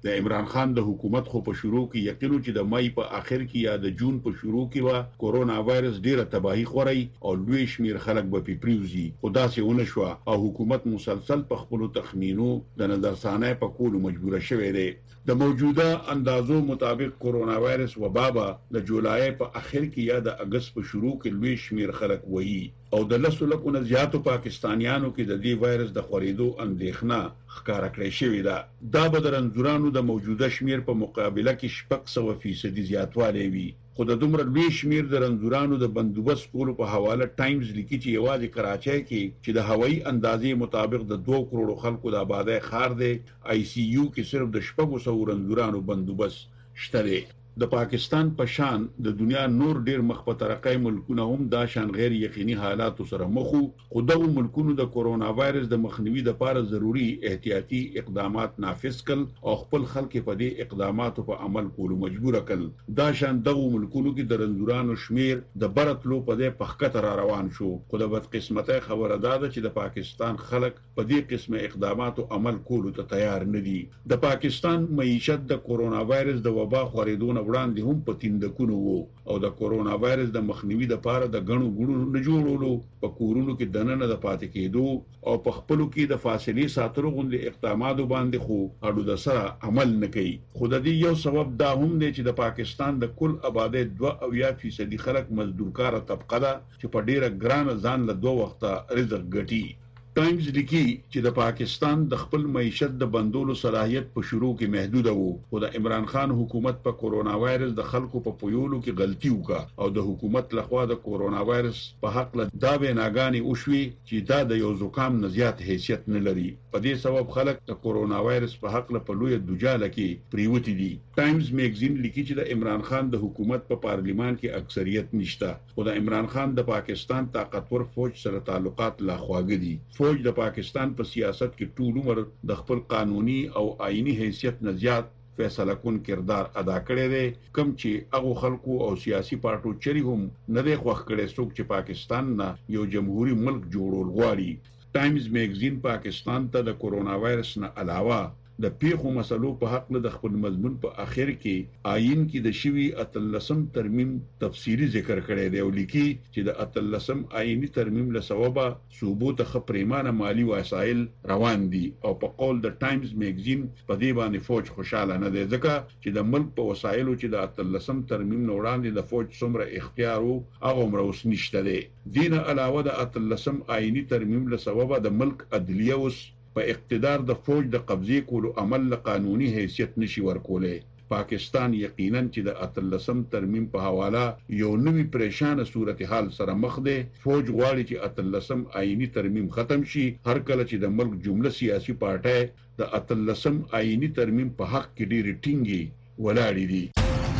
د عمران خان د حکومت خو په شروع کې یقینو چې د مای په اخر کې یا د جون په شروع کې وا کورونا وایرس ډیره تباہی خوري او لوی شمیر خلک به پیپریوزي خدا سي ونه شو او حکومت مسلسل په خپل تخمینو د نظرثانه په کولو مجبور شوه دی د موجوده اندازو مطابق کورونا وایرس وبا د جولای په اخر کې یا د اگست په شروع کې لوی شمیر خلک وایي او د لسو لکو نه زیاتو پاکستانیانو کې د دې وایرس د خورېدو اندېښنه ښکارا کړې شوې ده دا به د رنځورانو د موجوده شمیر په مقابله کې شپږ سوه فیصدي زیاتوالی وي خو د دومره لوی شمیر د رنځورانو د بندوبست کولو په حواله ټایمز لیکي چې یوازې کراچۍ کې چې د هوایي اندازې مطابق د دوه کروڑو خلکو د آبادۍ ښار دی آی سی یو کې صرف د شپږو سوو رنځورانو بندوبست شته دی د پاکستان په شان د دنیا نور ډیر مخ په ترقۍ ملکونه هم دا شان غیر یقیني حالات سره مخ خو دغه ملکونو د کورونا وایرس د مخنیوي لپاره ضروری احتیاطي اقدامات نافذ کړل او خپل خلک په دې اقداماتو په عمل کولو مجبور کړل دا شان دغه ملکونو کې د رنځورانو شمیر د برتلو په دې پخکته را روان شو خو د بدقسمتۍ خبره ده چې د پاکستان خلک په دې قسمه اقداماتو عمل کولو ته تیار نه دي د پاکستان معیشت د کورونا وایرس د وبا خورېدو وړاندې هم په تیندکونو وو او د کورونا وایرس د مخنیوي لپاره د غنو غړو نه جوړولو په کورونو کې دننه د پاتې کېدو او په خپلو کې د فاصلې ساتلو غوندې اقداماتو باندې خو اړو د سره عمل نه کوي خو د دې یو سبب دا هم دی چې د پاکستان د کل آبادی دوه اویا فیصدي خلک مزدورکاره طبقه ده چې په ډیره ګرانه ځان له دوه وخته رزق ګټي ټایمز لیکي چې د پاکستان د خپل معیشت د بندولو صلاحیت په شروع کې محدود وو او د عمران خان حکومت په کورونا وایرس د خلکو په پویولو کې غلطي وکړه او د حکومت لخوا د کورونا وایرس په حق له دا بناګانی اوشوي چې دا د یو زکام نه زیات حیثیت نه لري په دې سبب خلک د کورونا وایرس په حق له په لوی دجاله کې پریوتی دي ټایمز میگزین لیکي چې د عمران خان د حکومت په پارلیمان کې اکثریت نشته او د عمران خان د پاکستان طاقتور فوج سره تعلقات لا خواږه دي فوج د پاکستان په سیاست کې ټول عمر د خپل قانوني او آئینی حیثیت نه زیات فیصله کون کردار ادا کړی دی کم چې هغه خلکو او سیاسي پارټو چری هم نه دی خوښ کړي څوک چې پاکستان نه یو جمهوریت ملک جوړول غواړي ټایمز میگزین پاکستان ته د کورونا وایرس نه علاوه د پیښو مسلو په حق له خپل مضمون په اخر کې آئین کې د شوی اتلسم ترمیم تفصیلی ذکر کړی دی او لیکي چې د اتلسم آئینی ترمیم له سببه صوبو ته خپریمانه مالی وسایل روان دي او په قول د ټایمز میگزین په دې باندې فوج خوشاله نه دی ځکه چې د ملک په وسایلو چې د اتلسم ترمیم نه وړاندې د فوج څومره اختیار او هغه مروس نشته دی دین علاوه د اتلسم آئینی ترمیم له سببه د ملک عدلیه اوس په اقتدار د فوج د قبضې کولو عمل له قانوني حیثیت نشي ورکولای پاکستان یقینا چې د اتلسم ترمیم په حواله یو نوې پریشانه صورتحال سره مخ دی فوج غواړي چې اتلسم آئینی ترمیم ختم شي هر کله چې د ملک جمله سیاسي پارټۍ د اتلسم آئینی ترمیم په حق کې ډېری ټینګي ولاړې دي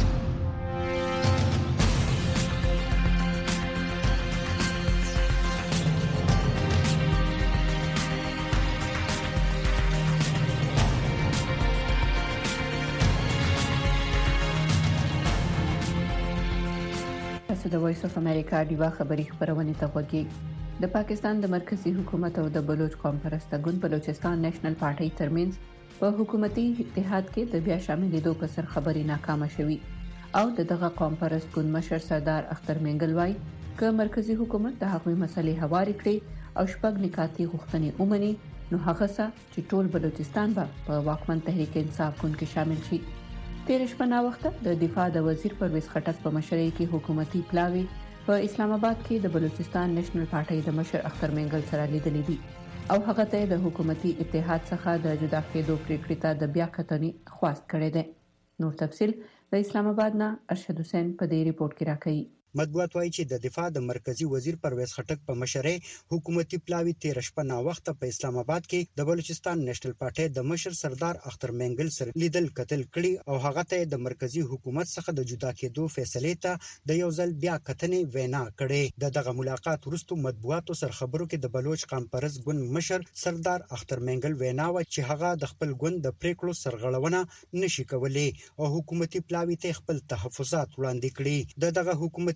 د وایس اف امریکا دیوا خبری خبرونه ته وګورئ د پاکستان د مرکزی حکومت او د بلوچ قوم پرسته ګوند بلوچستان نېشنل پارټي ترمنځ په حکومتي اتحاد کې د بیا شاملېدو په سر خبري ناکامه شوې او د دغه قوم پرست ګوند مشر سردار اختر منګل وای ک مرکزی حکومت د هغوی مسلې هواري کړې او شپږ نکاتي غوښتنې اومني نو هغه څه چې ټول بلوچستان به په واکمن تحریک انصاف ګوند کې شامل شي تیر شپه نا وخت د دفاع د وزیر پرویز خټک په مشرۍ کې حکومتي پلاوی په اسلام آباد کې د بلوچستان نېشنل پارټي د مشر اختر منګل سره لیدلې دي او هغه ته د حکومتي اتحاد څخه د جدا کېدو پریکړې ته د بیا کتنې خواست کړی دی نور تفصيل د اسلام آباد نه ارشد حسین په دې ریپورت کې راکړي مطبوعات وايي چې د دفاع د مرکزی وزیر پرویز خټک په مشرۍ حکومتي پلاوی تیر شپه نا وخت په اسلام آباد کې د بلوچستان نېشنل پارټي د مشر سردار اختر منګل سره لیدل کتل کړي او هغه ته د مرکزی حکومت څخه د جدا کېدو فیصلې ته د یو ځل بیا کتنې وینا کړي د دغه ملاقات وروسته مطبوعاتو سره خبرو کې د بلوچ کانفرنس ګوند مشر سردار اختر منګل وینا و چې هغه د خپل ګوند د پریکړو سرغړونه نشي کولای او حکومتي پلاوی ته خپل تحفظات وړاندې کړي د دغه حکومتي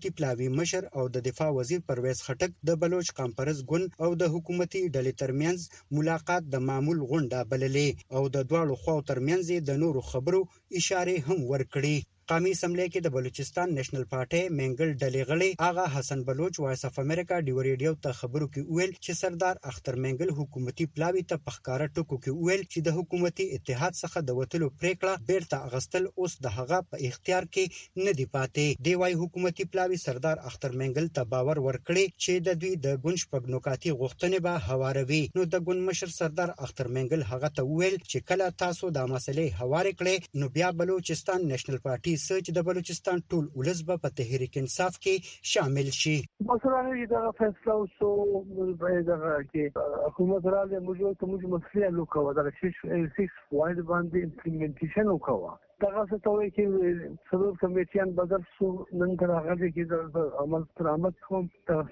حکومتي پلاوی مشر او د دفاع وزیر پرویز خټک د بلوچ کانفرنس ګوند او د حکومتي ډلې ترمنځ ملاقات د معمول غونډه بللې او د دواړو خواو ترمنځ د نورو خبرو اشاره هم ورکړي. قومي اسمبلی کې د بلوچستان نېشنل پارټي منګل ډلې غړي آغا حسن بلوچ وایس اف امریکا ډیو ریډیو ته خبرو کې ویل چې سردار اختر منګل حکومتي پلاوی ته پخکاره ټکو کې ویل چې د حکومتي اتحاد څخه د وټلو پریکړه بیرته اغستل اوس د هغه په اختیار کې نه دی پاتې. دی وايي حکومتي پلاوی سردار اختر منګل ته باور ورکړي چې د دوی د ګونج پګنوکاتي غوښتنې به هواروي. نو د ګوند مشر سردار اختر منګل هغه ته ویل چې کله تاسو دا مسلې هوارې کړې نو بیا بلوچستان نېشنل پارټي چې د بلوچستان ټول ولس به په تحریک انصاف کې شامل شي. مثلا دا فیصله وسو په دغه کې حکومت را له موږ ته موږ مسلې لوکو دا سیکس پوینټ باندې امپلیمنټیشن وکوا. دغه څه ته وایي چې څلور کمیټیان بدل شو نن تر هغه کې د عمل ترامت کوم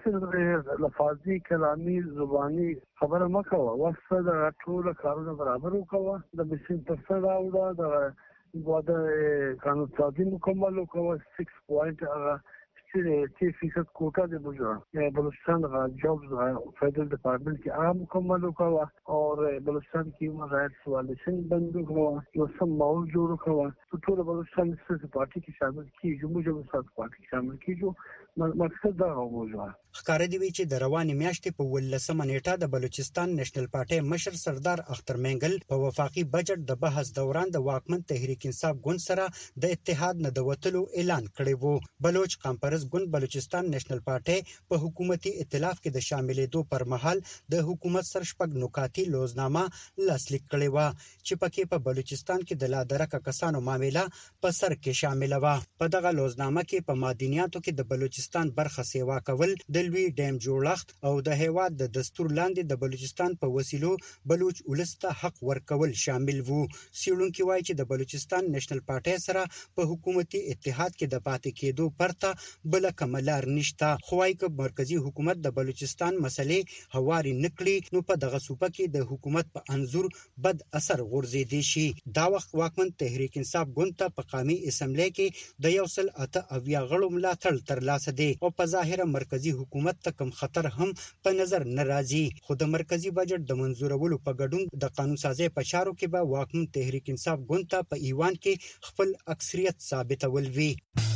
تفصیل لفظي کلامي زباني خبره مکوه واسطه د ټول کارونه برابر وکوا. د بسین پرسنټ راوړه د واده قانون سازی مکمل وکړه. سکس پوینټ هغه چې چې فیصد کوټه د بوجا بلوچستان غا جابز فیدرل ډپارټمنٹ کې عام مکمل وکړه او بلوچستان کې مزاحت سوالشن بند وکړه. یو سم ماحول جوړ کړه. ټول بلوچستان سیاسي پارټي کې شامل کیږي. موږ هم سیاسي پارټي کې شامل کیږو. مقصد دا موضوع ښکار دی چې د روانې میاشتې په ولسمه نیټه د بلوچستان نېشنل پارټي مشر سردار اختر منګل په وفاقي بجټ د بحث دوران د واکمن تحریک انصاف ګوند سره د اتحاد نه د وټلو اعلان کړی وو. بلوچ کانفرنس ګوند بلوچستان نېشنل پارټي په حکومتي ائتلاف کې د شاملېدو پر مهال د حکومت سره شپږ نکاتي لوزنامه لاسلیک کړې و چې پکې په بلوچستان کې د لادرکه کسانو معاملې په سر کې شامل و. په دغه لوزنامه کې په معدنیاتو کې د بلوچستان برخه سیوا کول د لوی ډیم جوړښت او د هیواد د دستور لاندې د بلوچستان په وسیلو بلوچ ولسته حق ورکول شامل وو. سیړونکو وایي چې د بلوچستان نېشنل پارټي سره په حکومتي اتحاد کې د پاتې کېدو پرته بل کملار نشته. خو وايي چې مرکزی حکومت د بلوچستان مسلې هواري نکړي نو په دغه صوبه کې د حکومت په انزور بد اثر غورځېدي شي. دا وخت واکمن تحریک انصاف ګوند ته په قومي اسمبلی کې د یو سل اته اویا غړو ملاتړ ترلاسه دی او په ظاهره مرکزی حکومت ته کم خطر هم په نظر نه راځي. خو د مرکزی بجټ د منزورولو په ګډون د قانون سازي په چارو کې به واکمن تحریک انصاف ګوند ته په ایوان کې خپل اکثریت ثابتول وی.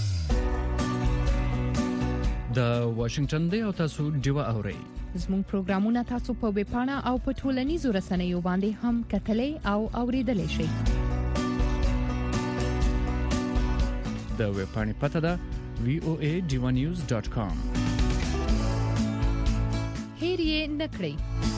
د واشنگټن دی او تاسو دیوا اورئ. زموږ پروګرامونه تاسو په ویب پاڼه او په ټولنیزو رسنیو باندې هم کتلې او اوریدلای شئ. د ویب پاڼې پته ده وی او ای ډیوا نیوز ډاٹ کام. هیر یې نکړئ.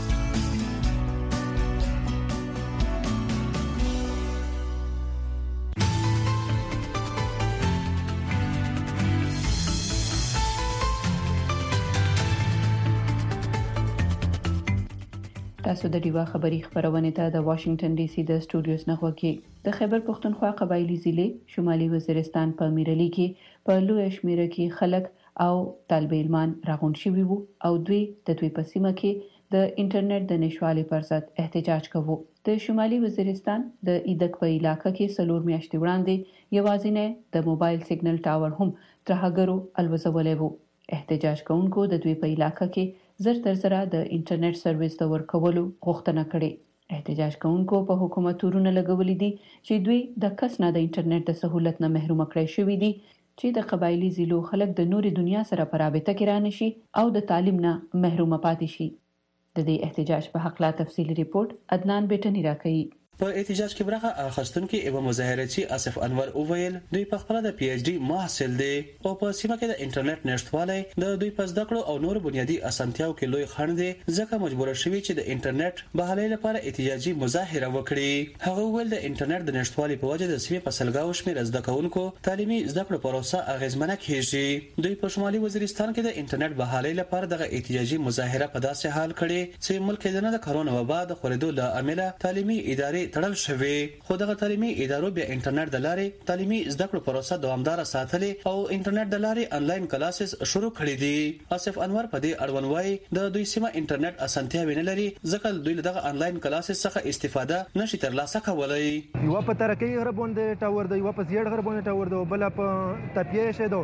تاسو د دیوا خبری خبرونه ته د واشنگټن ډي سي د سټوډیوز نه غوږی. د خیبر پختونخوا قبایلی ضلع شمالي وزیرستان په میرلی کې په لوی شمیره کې خلک او طالب علمان راغون شوي وو او دوی د دوی په سیمه کې د انټرنیټ د نشوالي پر ضد احتجاج کوي. د شمالي وزیرستان د ایدک په علاقې کې سلور میاشتې وړاندې یوازینه د موبایل سیګنل ټاور هم ترهګرو الوزولې وو. احتجاج کوونکو د دوی په علاقې کې زر تر زره د انټرنیټ سرویس د ورکولو غوښتنه کړې. احتجاج کوونکو په حکومت تورونه لګولې دي چې دوی د کس نه د انټرنیټ د سہولت نه محروم کړي شوی دي چې د قبایلی ضلعو خلک د نوري دنیا سره په رابطه کې رانشي او د تعلیم نه محروم پاتې شي. د دې احتجاج په حق لا تفصیلی ریپورت عدنان بیٹنی راکړي. په احتجاج کې برخه اخیستونکو ایوه مظاهرچی آصف انور اوویل دوی په خپل د پی ایچ ډي محصل دي او په سیمه کې د انټرنیټ نشټواله د دوی پس دکړو او نور بنیادی اسانتیاو کې لوی خنډ دي ځکه مجبور شوی چې د انټرنیټ بحالي لپاره احتجاجي مظاهره وکړي. هغه ویل د انټرنیټ د نشټوالي په وجه د سیمه په سلګاو شمیر زده کوونکو تعلیمي زده کړو پروسه اغیزمنه کیږي. دوی په شمالي وزیرستان کې د انټرنیټ بحالي لپاره د احتجاجي مظاهره په داسې حال کړي چې ملک د نه کرونا وبا د خورېدو له امله تعلیمي ادارې تړل شوی. خو دغه تعلیمي ادارو بیا انټرنیټ د لارې تعلیمي زده کړو پروسه دوامدار ساتلې او انټرنیټ د لارې انلاین کلاسز شروع کړي دي. آصف انور په دې اړوند وایي د دوی سیمه انټرنیټ اسانتیاوې نه لري ځکه دوی دغه انلاین کلاسز څخه استفاده نشي ترلاسه کولای. یو په ترکیه غره باندې ټاور دی، یو په زیړ غره باندې ټاور دی، بل په تپیه شه دو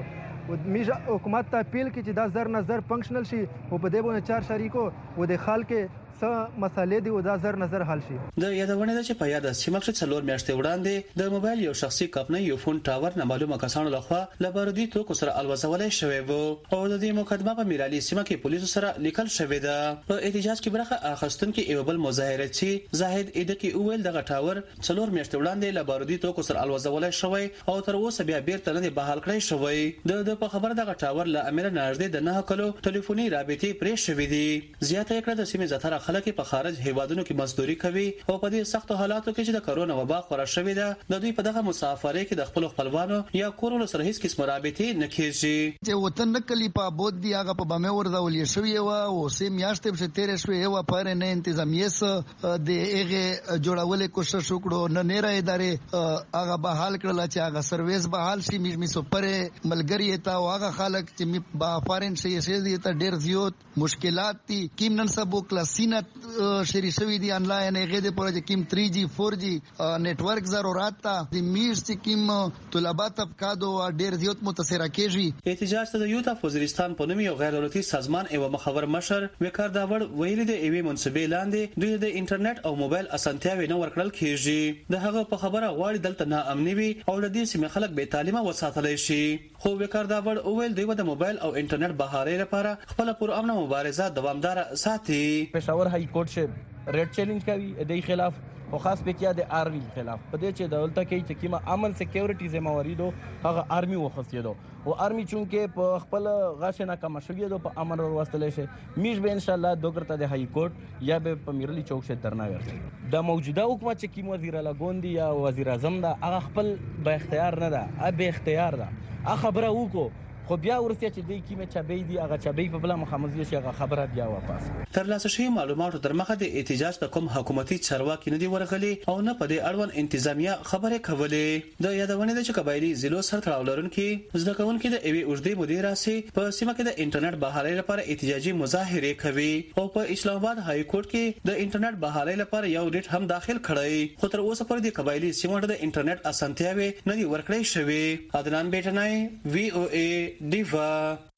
میج حکومت ته اپیل کی چې دا زر نظر فنکشنل شي او په دې باندې چار شریکو و د خلک څه مسالې دی او دا زر نظر حل شي. د یادونه ده چې په یاد سیمه کې څلور میاشتې وړاندې د موبایل یو شخصي کمپنۍ یو فون ټاور نامعلومه کسانو لخوا لباردي توکو سره الوزولای شوی وو او د دې مقدمه په میرالي سیمه کې پولیسو سره لیکل شوی ده. په احتجاج کې برخه اخیستونکو یو بل مظاهرتي زاهد ایدکی اویل دغه ټاور څلور میاشتې وړاندې لباردي توکو سره الوزولای شوی او تر اوسه بیا بیرته نه بحال کړی شوی. د په خبر دغه ټاور له امیر نږدې د نه کلو ټلیفوني رابطې پرې شوې دي. زیاته کړه د سیمې زتره خلک په خارج هیوادونو کې مزدوري کوي او په دې سخت حالاتو کې چې د کرونا وبا خورا شوې ده د دوی په دغه مسافرۍ کې د خپل خپلوانو یا کورونو سره هیڅ قسم رابطې نه کیږي. چې وطن نکلی په بود دی هغه په بمه ورځول شوې و او سیم یاشته په تیر شوې و پر نه انتظامیس د هغه جوړولې کوشش وکړو نه نه را ادارې هغه بحال کړل چې هغه سرویس بحال شي می می سپر ملګری ته او هغه خلک چې با فارن شي شي دي ته ډیر زیات مشکلات دي. کیم نن سبو کلاسینه شری شوی دی انلاین هغه د پروژه کیم تھری جی فور جی نتورک ضرورت تا د میش چې کیم طلبات طبقاتو ډیر زیات متاثر کیږي. احتجاج ته د یوتا وزیرستان په نوم یو غیر دولتي سازمان او مخور مشر وکړ دا وړ ویل دی ایوي منسوبې لاندې دوی د انټرنیټ او موبایل اسانتیاوي نه ورکړل کیږي. د هغه په خبره غواړي دلته نه امني وي او د دې سیمه خلک به تعلیمه وساتلای شي. خو وکړ دا وړ اویل دوی د موبایل او انټرنیټ بهاري لپاره خپل پر امن مبارزه دوامدار ساتي. پېښور های کورټ شه ریډ چیلنج کوي د خلاف او خاص په کې د آرمي خلاف په دې چې دولت کې چې کیما امن سکیورټي ذمہواری دو هغه آرمي وخصیه دو او آرمي چونکه په خپل غاښه نه کم شوی دو په امن ور وستل شي میش به ان شاء الله دوګرته د های کورټ یا به په میرلی چوک شه درنا ورته د موجوده حکومت چې کیم وزیر اعلی ګوندی یا وزیر اعظم دا هغه خپل به اختیار نه ده ا به اختیار ده ا خبره وکړو خو بیا ورسته چې دی کیمه چابې دی هغه چابې په بل مخامزي شي هغه خبره بیا واپس تر لاسه شي معلوماتو تر مخه د احتجاج ته کوم حکومتي چارواکي نه دی ورغلي او نه په دې اړوند انتظامیه خبره کولې. د یادونه ده چې قبایلی ضلع سره تړاو لرونکي زده کوونکي د ایوي اوږدې مودې راسي په سیمه کې د انټرنیټ بحالۍ لپاره احتجاجي مظاهره کوي او په اسلام آباد های کورټ کې د انټرنیټ بحالۍ لپاره یو ریټ هم داخل کړی خو تر اوسه پر دې قبایلی سیمه د انټرنیټ اسانتیاوي نه دی ورکړی شوی. عدنان بیٹنای وی او ای دیوا.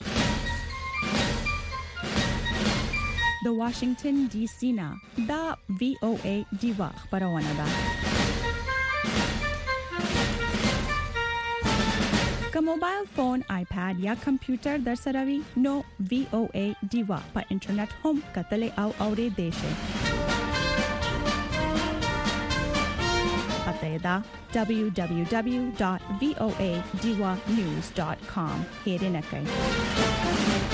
د واشنگټن ډي سي نه دا وی او ای دیوا خبرونه ده. که موبایل فون، آیپاد یا کمپیوټر در سره وي نو وی او ای دیوا په انټرنیټ هم کتلې او اورېدې شي. پته دا دبليو دبليو دبليو ډاٹ وی او ای دیوا نیوز ډاٹ کام هیره نه کوي.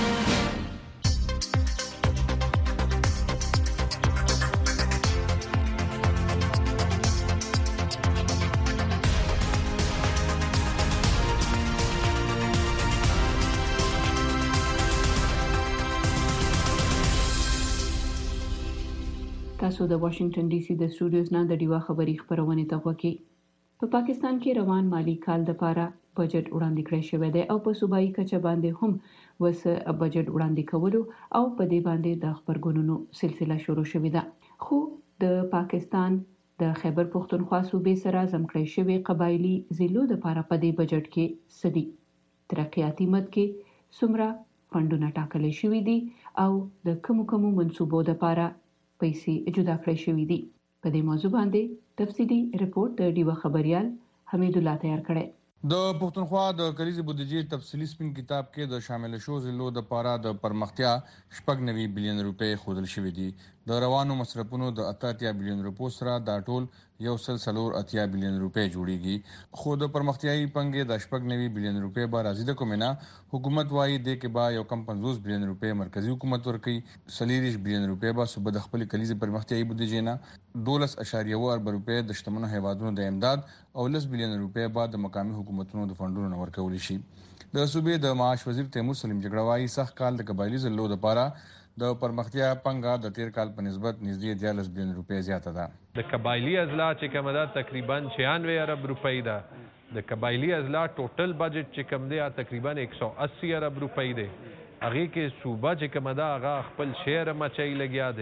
تاسو د واشنگټن ډي سي د سټوډیوز نه د ډیوا خبری خبرونه ته وکی. په پاکستان کې روان مالی کال د لپاره بجټ وړاندې کړی شوی دی او په صوبایي کچه باندې هم وس بجټ وړاندې کولو او په دې باندې د خبرګونونو سلسله شروع شوې ده. خو د پاکستان د خیبر پختونخوا صوبې سره زمکړی شوی قبایلی ضلعو د لپاره په دې بجټ کې سدي ترقیاتي مد کې سمرا فندونه ټاکل شوی دي او د کوم کوم منصوبو د لپاره پیسې جدا کړې شوې دي. په دې موضوع باندې تفصیلی رپورت د ډیوا خبريال حمید الله تیار کړی. د پښتونخوا د کلیزې بودیجې تفصیلی سپین کتاب کې د شامل شو ضلعو د پاره د پرمختیا شپږ نوي بلین روپۍ خودل شوې دي. د روانو مصرفونو د اتیا بلین روپو سره دا ټول یو سل سلور اتیا بلین روپۍ جوړیږي. خو د پرمختیايي پنګې د شپږ نوي بلین روپۍ به راځي د کومه حکومت وايي د کې با یو کم پنځوس بلین روپۍ مرکزی حکومت ورکړي سلیریش بلین روپۍ به صوبه د خپل کلیزې پرمختیايي بودیجې نه دولس اشاریه و ارب روپۍ د شتمنو هیوادونو د امداد او لس بلین روپۍ به د مقامی حکومتونو د فندونو نه ورکول شي. د صوبې د معاش وزیر تیمور سلیم جګړه وايي سخت کال د قبایلی ضلعو لپاره د پرمختیا پنګه د تیر کال په نسبت نږدې دیارلس بلین روپۍ زیاته ده. د قبایلی اضلاع چې کومه ده تقریبا چھیانوے ارب روپۍ ده. د قبایلی اضلاع ټوټل بجټ چې کوم دی تقریبا ایک سو اسی ارب روپۍ ده. هغه کې صوبه چې کومه ده هغه خپل شهر مچای لګیا ده.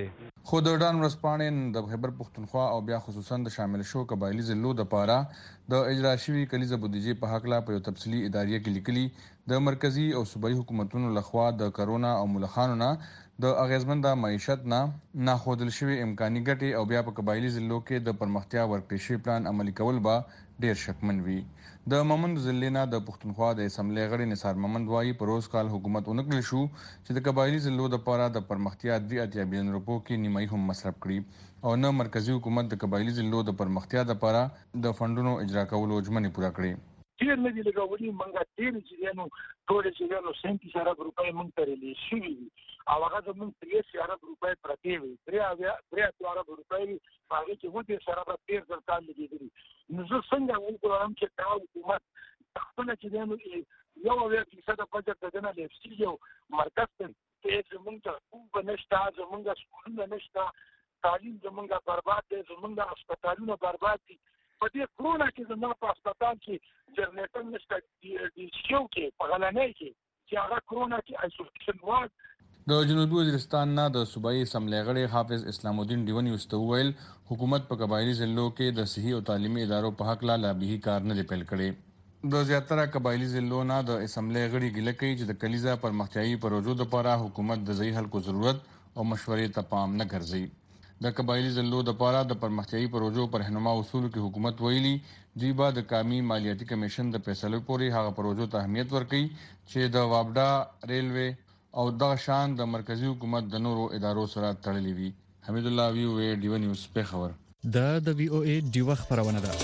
خو د ډان ورځپاڼې د خیبر پښتونخوا او بیا خصوصا د شامل شو قبایلی ضلعو د پاره د اجرا شوی کلیزه بودیجې په حق لا په یو تفصیلی اداریه کې لیکلي د مرکزی او صوبایي حکومتونو لخوا د کرونا او ملخانو نه د اغیزمنده معیشت نه ناخودل شوی امکاني ګټې او بیا په قبایلی ضلعو کې د پرمختیا ورکړې پلان عملي کول به ډیر شکمن وي. د ممند ضلع د پښتونخوا د اسمبلی غړي نثار ممند وايي په روز کال حکومت اونکل شو چې د قبایلی ضلعو د پاره د پرمختیا د اتیا بلین روپو کې نیمایي هم مصرف کړي او نه مرکزی حکومت د قبایلی ضلعو د پرمختیا د پاره د فندونو اجرا کولو ژمنې پوره کړې. ډیر نه دي لګولي منګه ډیر چې نو ټول چې نو سنتي ارب روپۍ مونږ ته لري شي او هغه د مونږ تریس ارب روپۍ پرتی وي دریا دریا ارب روپۍ هغه چې وته سره په ډیر ځل کال لګیدي. نو زه څنګه وګورم چې دا حکومت خپل چې نو یو اویا فیصد بجټ د نه لپسی یو مرکز ته چې مونږ ته کوم نشته زمونږ سکولونه نشته تعلیم زمونږ برباد دي زمونږ هسپتالونه برباد دي. په دې کرونا کې زموږ په هسپتال کې جنریټر نشته د شیو کې په غلنۍ کې چې هغه کرونا کې آیسولیشن وارد. د جنوبي وزیرستان نه د صوبایي اسمبلی غړي حافظ اسلام الدین ډیونی واستویل حکومت په قبایلی ضلعو کې د صحي او تعلیمي ادارو په حق لا لابي کار نه پیل کړي. د زیاتره قبایلی ضلعو نه د اسمبلی غړي ګیله کوي چې د کلیزه پرمختیایي پروژو لپاره حکومت د ځای حل کو ضرورت او مشورې ته پام نه ګرځي. د قبایلی ضلعو د پاره د پرمختیایي پروژو پر رهنما اصولو کې حکومت ویلي دوی به د قومي مالیاتي کمیشن د فیصلو پورې هغه پروژو ته اهمیت ورکړي چې د وابډا ریلوي او د شان د مرکزی حکومت د نورو ادارو سره تړلې وي. حمید الله وی او ډیو نیوز په خبر. د د وی او ای ډیو خبرونه ده.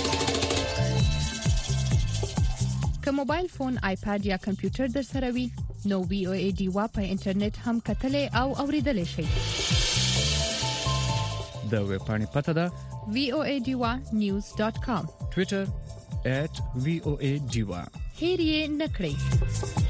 که موبایل فون، آیپاد یا کمپیوټر در سره وي نو وی او ای ډیو په انټرنیټ هم کتلې او اوریدلې شي. د ویب پاڼې پته ده وی او ای ډیوا نیوز ډاټ کام، ټوئیټر ایٹ وی او ای ډیوا. هیر یې نکړئ.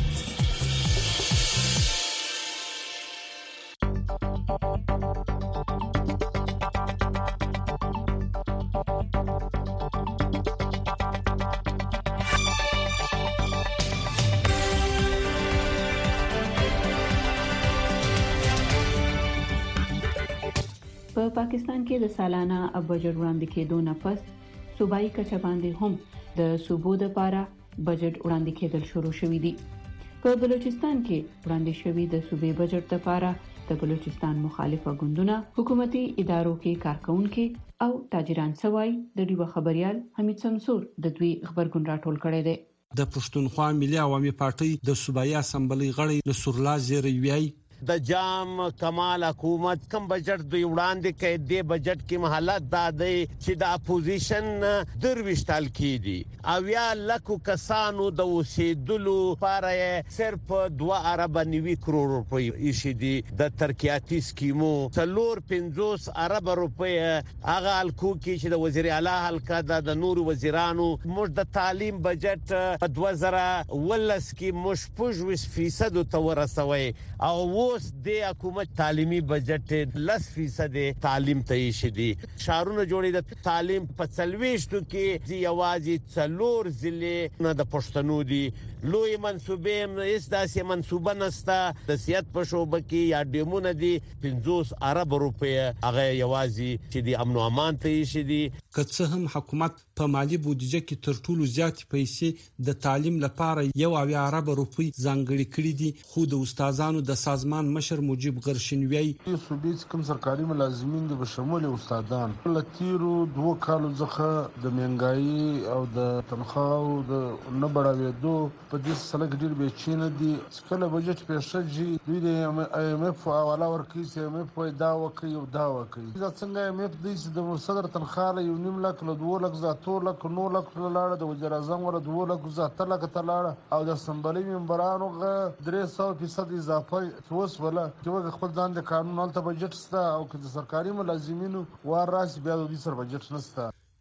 په پاکستان کې د سالانه بجټ وړاندې کېدو نه پس صوبایي کچه باندې هم د صوبو د لپاره بجټ وړاندې کېدل شروع شوې دي. په بلوچستان کې وړاندې شوی د صوبې بجټ لپاره د بلوچستان مخالفه ګوندونه حکومتي ادارو کې کارکونکو او تاجران سوای د ډیو خبريال حمید سمسور د دوی خبرګون راټول کړی دی. د پښتونخوا ملي عوامي پارټي د صوبایي اسمبلی غړي نصرالله زیروی د جام کمال حکومت کم بجټ دوی وړاندې کړي دی بجټ کې محلات دا دی چې د اپوزیشن درويشتل کیږي او یا لکو کسانو د وسیدلو لپاره صرف دوه ارب نیوي کروڑ روپۍ ایشي دي. د ترقیاتي سکیمو څلور پنځوس ارب روپۍ هغه الکو کې چې د وزیر اعلی حلقه د نور وزیرانو موږ د تعلیم بجټ په دوه زره ولس کې مشپوږ فیصد ته ورسوي او اوس د حکومت تعلیمي بجټ لس فیصد تعلیم ته یې دي. شهرونه جوړې د تعلیم په څلويشتو کې یوازې څلور ضلع نه د پښتنو دي. لوی منصوبې هیڅ داسې منصوبه نشته. د سیاست په شوبه کې یا ډیمونه دي پنځوس ارب روپۍ هغه یوازې چې د امن او امان ته یې دي. که څه هم حکومت په مالی بودیجه کې تر ټولو زیات پیسې د تعلیم لپاره یو اویا ارب روپۍ ځانګړي کړې دي خو د استادانو د سازمان مشر مجيب غرشنوي صوبې کوم سرکاري ملازمین د بشمول استادان لتیرو دوه کالو ځخه د منګای او د تنخواه او د نه بڑاوېدو په دې سره ډېر بېچینه دي. کله بجټ پیښه دوی د ای ایم اف حواله ورکړي چې ای ایم اف دا وکړي او دا وکړي. دا څنګه ای ایم اف د صدر تنخواه یو نیم لک له دوه لک زاتو لک نو لک لاړه د وزیر اعظم ور دوه لک زاتو لک تلاړه او د اسمبلی ممبرانو غ درې سوه فیصد اضافه اوس ولا چې خپل ځان د قانون الته بجټ ستا او که د سرکاري ملازمینو وار راشي بیا د دې سر بجټ نشته.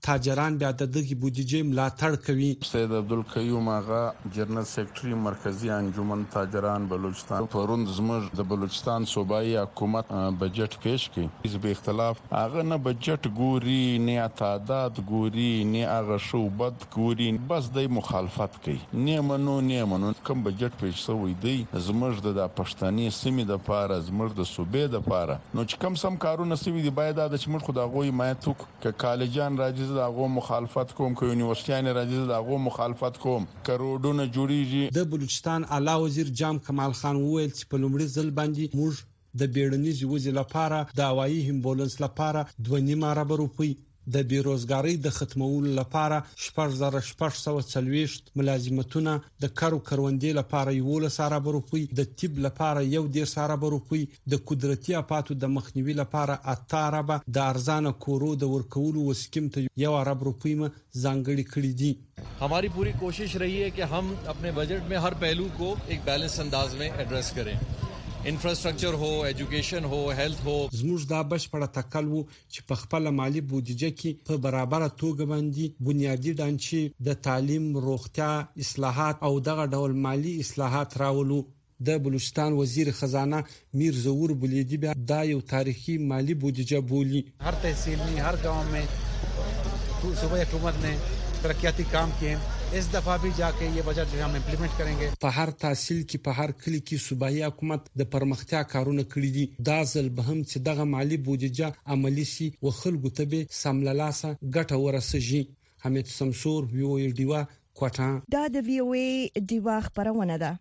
تاجران بیا د دغه بودیجې ملاتړ کوي. سید عبدالقیوم آغا جنرال سیکریټري مرکزی انجمن تاجران بلوچستان پروند زمر د بلوچستان صوبایي حکومت بجټ پیش کړي. حزب اختلاف هغه نه بجټ ګوري نه تعداد ګوري نه هغه شو بد ګوري بس د مخالفت کوي. نه منو نه منو کوم بجټ پیش شوی دی زمر د پښتني سیمې د پاره زمر د صوبې د پاره نو چې کم سم کارونه سوي دی باید د چمړ خو د غوي مایتو ک کالجان راځي د غو مخالفت کوم ک یونیورسيټیان راځي د غو مخالفت کوم کروڑونه جوړیږي. د بلوچستان اعلی وزیر جام کمال خان وویل چې په لومړي ځل باندې موږ د بیړنیز وزیر لپاره د هوایي امبولانس لپاره دوه نیمه ارب روپی د بیروزګاری د ختمولو لپاره شپږ زره شپږ سوه څلوېښت ملازمتونه د کارو کروندې لپاره یولس ارب روپی د طب لپاره یو دېرش ارب روپی د قدرتي آفاتو د مخنیوي لپاره اته ارب د ارزانه کورو د ورکولو وسکیم ته یو ارب روپی م ځانګړي کړي دي. हमारी पूरी कोशिश रही है कि हम अपने बजट में हर पहलू को एक बैलेंस अंदाज में एड्रेस करें. انفراستراکچر هو ایجوکیشن هو هیلث هو زموږ دا بشپړه تکل وو چې په خپل مالی بودیجه کې په برابر توګه باندې بنیادی ډانچې د تعلیم روغتیا اصلاحات او دغه ډول مالی اصلاحات راولو. د بلوچستان وزیر خزانه میر زور بلیدی بیا دا یو تاریخي مالی بودیجه بولی. هر تحصیل میں ہر گاؤں میں صوبائی حکومت نے ترقیاتی کام کیے. اس دفعہ بھی جا کے یہ بجٹ جو ہم امپلیمنٹ کریں گے. په هر تحصیل کې په هر کلی کې صوبایي حکومت د پرمختیا کارونه کړی دي. دا ځل به هم چې دغه مالی بودیجه عملی سي او خلکو ته به سمللاسه ګټه ورسېږي. حمید سمسور وی او ای ډیوا کوټا. دا د وی او ای ډیوا خبرونه ده.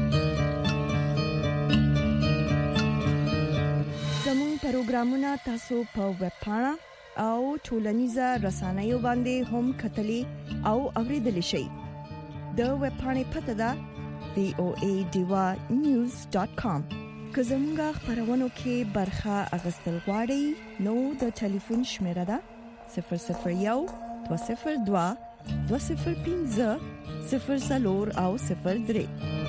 زموږ پروګرامونه تاسو په ویب پاڼه او ټولنیزه رسنیو باندې هم کتلی او اوریدلی شئ. د ویب پاڼې پته ده وی او ای ډیوا نیوز ډاټ کام. که زموږ خبرونو کې برخه اخیستل غواړئ نو د ټلیفون شمیره ده صفر صفر یو دوه صفر دوه دوه صفر پنځه صفر څلور او صفر درې.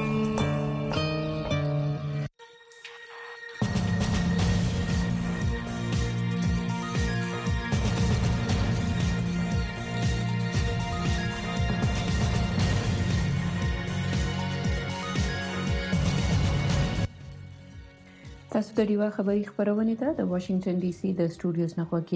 تاسو د ډیوا خبری خبرونه ته د واشنگټن ډي سي د سټوډیوز نه خوکی.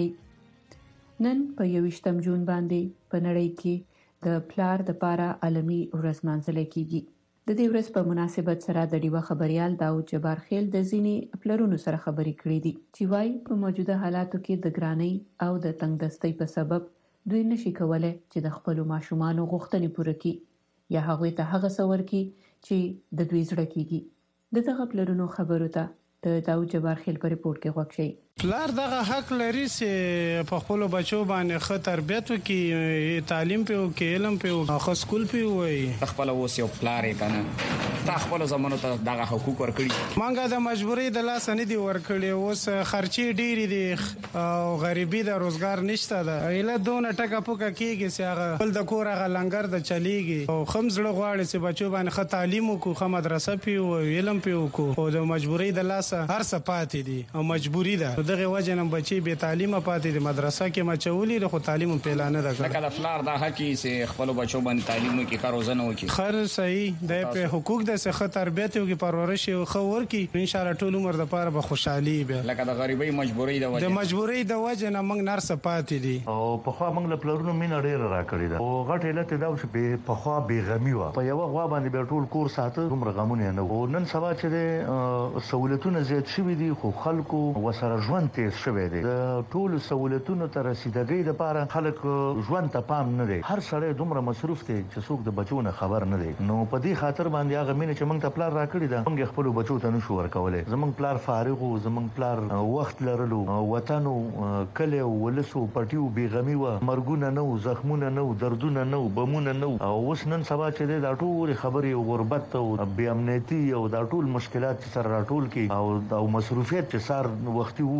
نن په یوویشتم جون باندې په نړۍ کې د پلار د پاره عالمي ورځ مانځل کیږي. د دې ورځ په مناسبت سره د ډیوا خبريال داود جبار خیل د ځینی پلرونو سره خبرې کړې دي چې وايي په موجوده حالاتو کې د ګرانۍ او د تنگدستۍ په سبب دوی نشي کولای چې د خپل ماشومان غوښتنې پوره کړي یا هغه ته هغه څور کړي چې د دوی زړه کیږي. د دغه پلرونو خبرو ته د داود جبار خیل په ریپورت کې غوښ شي. پلار دغه حق لري چې په خپل بچو باندې ښه تربیت وکړي، تعلیم په وکړي، علم په وکړي، ښه سکول په وي. خپل اوس یو پلار یې کنه تا خپل زمانو ته دغه حقوق ورکړي. مونږه د مجبورۍ د لاس نه دی ورکړي. اوس خرچي ډېری دي او غریبي د روزګار نشته ده. ایله دونه ټکا پوکا کیږي چې هغه بل د کور هغه لنګر د چلیږي او خمزړه غواړي چې بچو باندې ښه تعلیم وکړي، ښه مدرسه په وي، علم په وکړي. او د مجبورۍ د لاس هر څه پاتې دي او مجبوري ده. دغه وجه نن بچي به تعلیم پاتې دي، مدرسه کې مچولې خو تعلیم په اعلان نه ده. لکه د فلار د حقي چې خپل بچو باندې تعلیم وکړي، کار روزنه وکړي. خیر صحیح د په حقوق د څخه تربیت او پرورش او خور کی ان شاء الله ټول عمر د پاره به خوشحالي به. لکه د غریبۍ مجبورۍ د وجه د مجبورۍ د وجه نه موږ نرسه پاتې دي. او په خوا موږ له پلرونو مين ډېر راکړی ده او غټ علت دا چې په په خوا بیغمی و په یو غوا باندې به ټول کور ساته عمر غمونه نه. او نن سبا چې سہولتونه زیات شوي دي خو خلکو وسره ژوند تیز شوی دی. د ټول سہولتونو ته رسیدګۍ لپاره خلک ژوند ته پام نه دی. هر سړی دومره مصروف دی چې څوک د بچو نه خبر نه دی. نو په دې خاطر باندې هغه مين چې موږ ته پلار راکړی ده موږ خپل بچو ته نشو ورکولای. زمونږ پلار فارغ او زمونږ پلار وخت لرلو، وطن کله ولسو پټیو بیغمی و، مرګونه نو، زخمونه نو، دردونه نو، بمونه نو. او اوس نن سبا چې د ټول خبرې غربت او بې امنیتي او د ټول مشکلات چې سره راټول کی او د مصروفیت چې سار وختي وو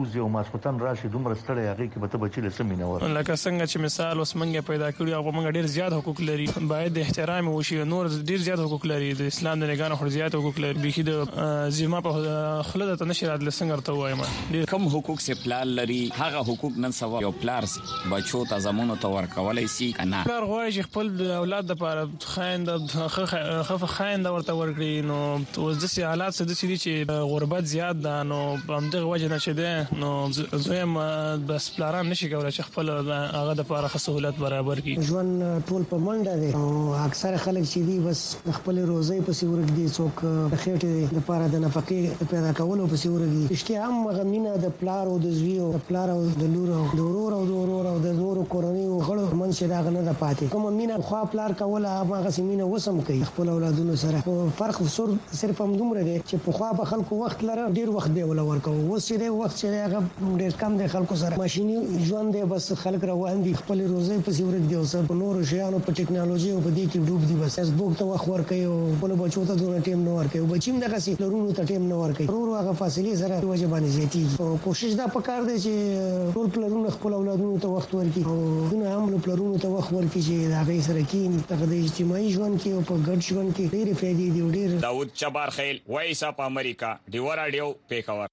وزي او ماسوتن راشي دومره ستړی هغه کې به ته بچی له سمینه ور لکه څنګه چې مثال اوس منګه پیدا کړی او موږ ډیر زیات حقوق لري باید احترام وشي نور ډیر زیات حقوق لري د اسلام د نگانو خو زیات حقوق لري بيخي د زما په خلد ته نشرات لسنګر ته وایم ډیر کم حقوق سي پلان لري هغه حقوق نن سوا یو پلار بچو ته زمونو ته ورکولای شي کنه پلار غواړي چې خپل اولاد د لپاره خايند خف خايند ورته ورکړي نو اوس د سي حالات څه د سړي چې غربت زیات ده نو هم دغه وجه نه شته نو زویم بس پلاران نشي کولای چې خپل هغه د لپاره سہولت برابر کړي ژوند ټول په منډه دي او اکثر خلک چې دي بس خپل روزي په سیور کې څوک د خېټې د لپاره د نفقې پیدا کولو په سیور کې اشتیا هم غمینه د پلار او د زویو د پلار او د لور او د ورور او د ورور او د نورو کورنۍ غړو منځ دا غنه د پاتې کوم مینه خو پلار کوله هغه سیمینه وسم کوي خپل اولادونو سره فرق صرف هم دومره دی چې په خوا به خلکو وخت لره ډیر وخت دی ولا ورکو اوس چې دی وخت چې هغه ډیر کم دی خلکو سره ماشيني ژوند دی بس خلک روان دي خپل روزي په سیور کې او سر نور شیانو په ټکنالوژي او په دې کې ډوب دي بس فیسبوک ته وخت ورکوي او خپل بچو ته دونه ټیم نه ورکوي او بچیم دغه سي لرونو ته ټیم نه ورکوي ورو هغه فاصله سره وجه باندې زیاتی او کوشش دا پکار دی چې ټول پلرونو خپل اولادونو ته وخت ورکړي او دونه هم پلرونو ته وخت ورکړي چې هغه سره کې دغه د اجتماعي ژوند کې او په ګډ ژوند کې ډېر فائدې دي ډېر داود چبار خیل وایس اپ امریکا دی ورادیو پیښور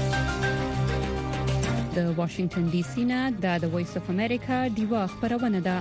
د واشنگټن ډي سي نه د وایس اف امریکا دیوا خبرونه ده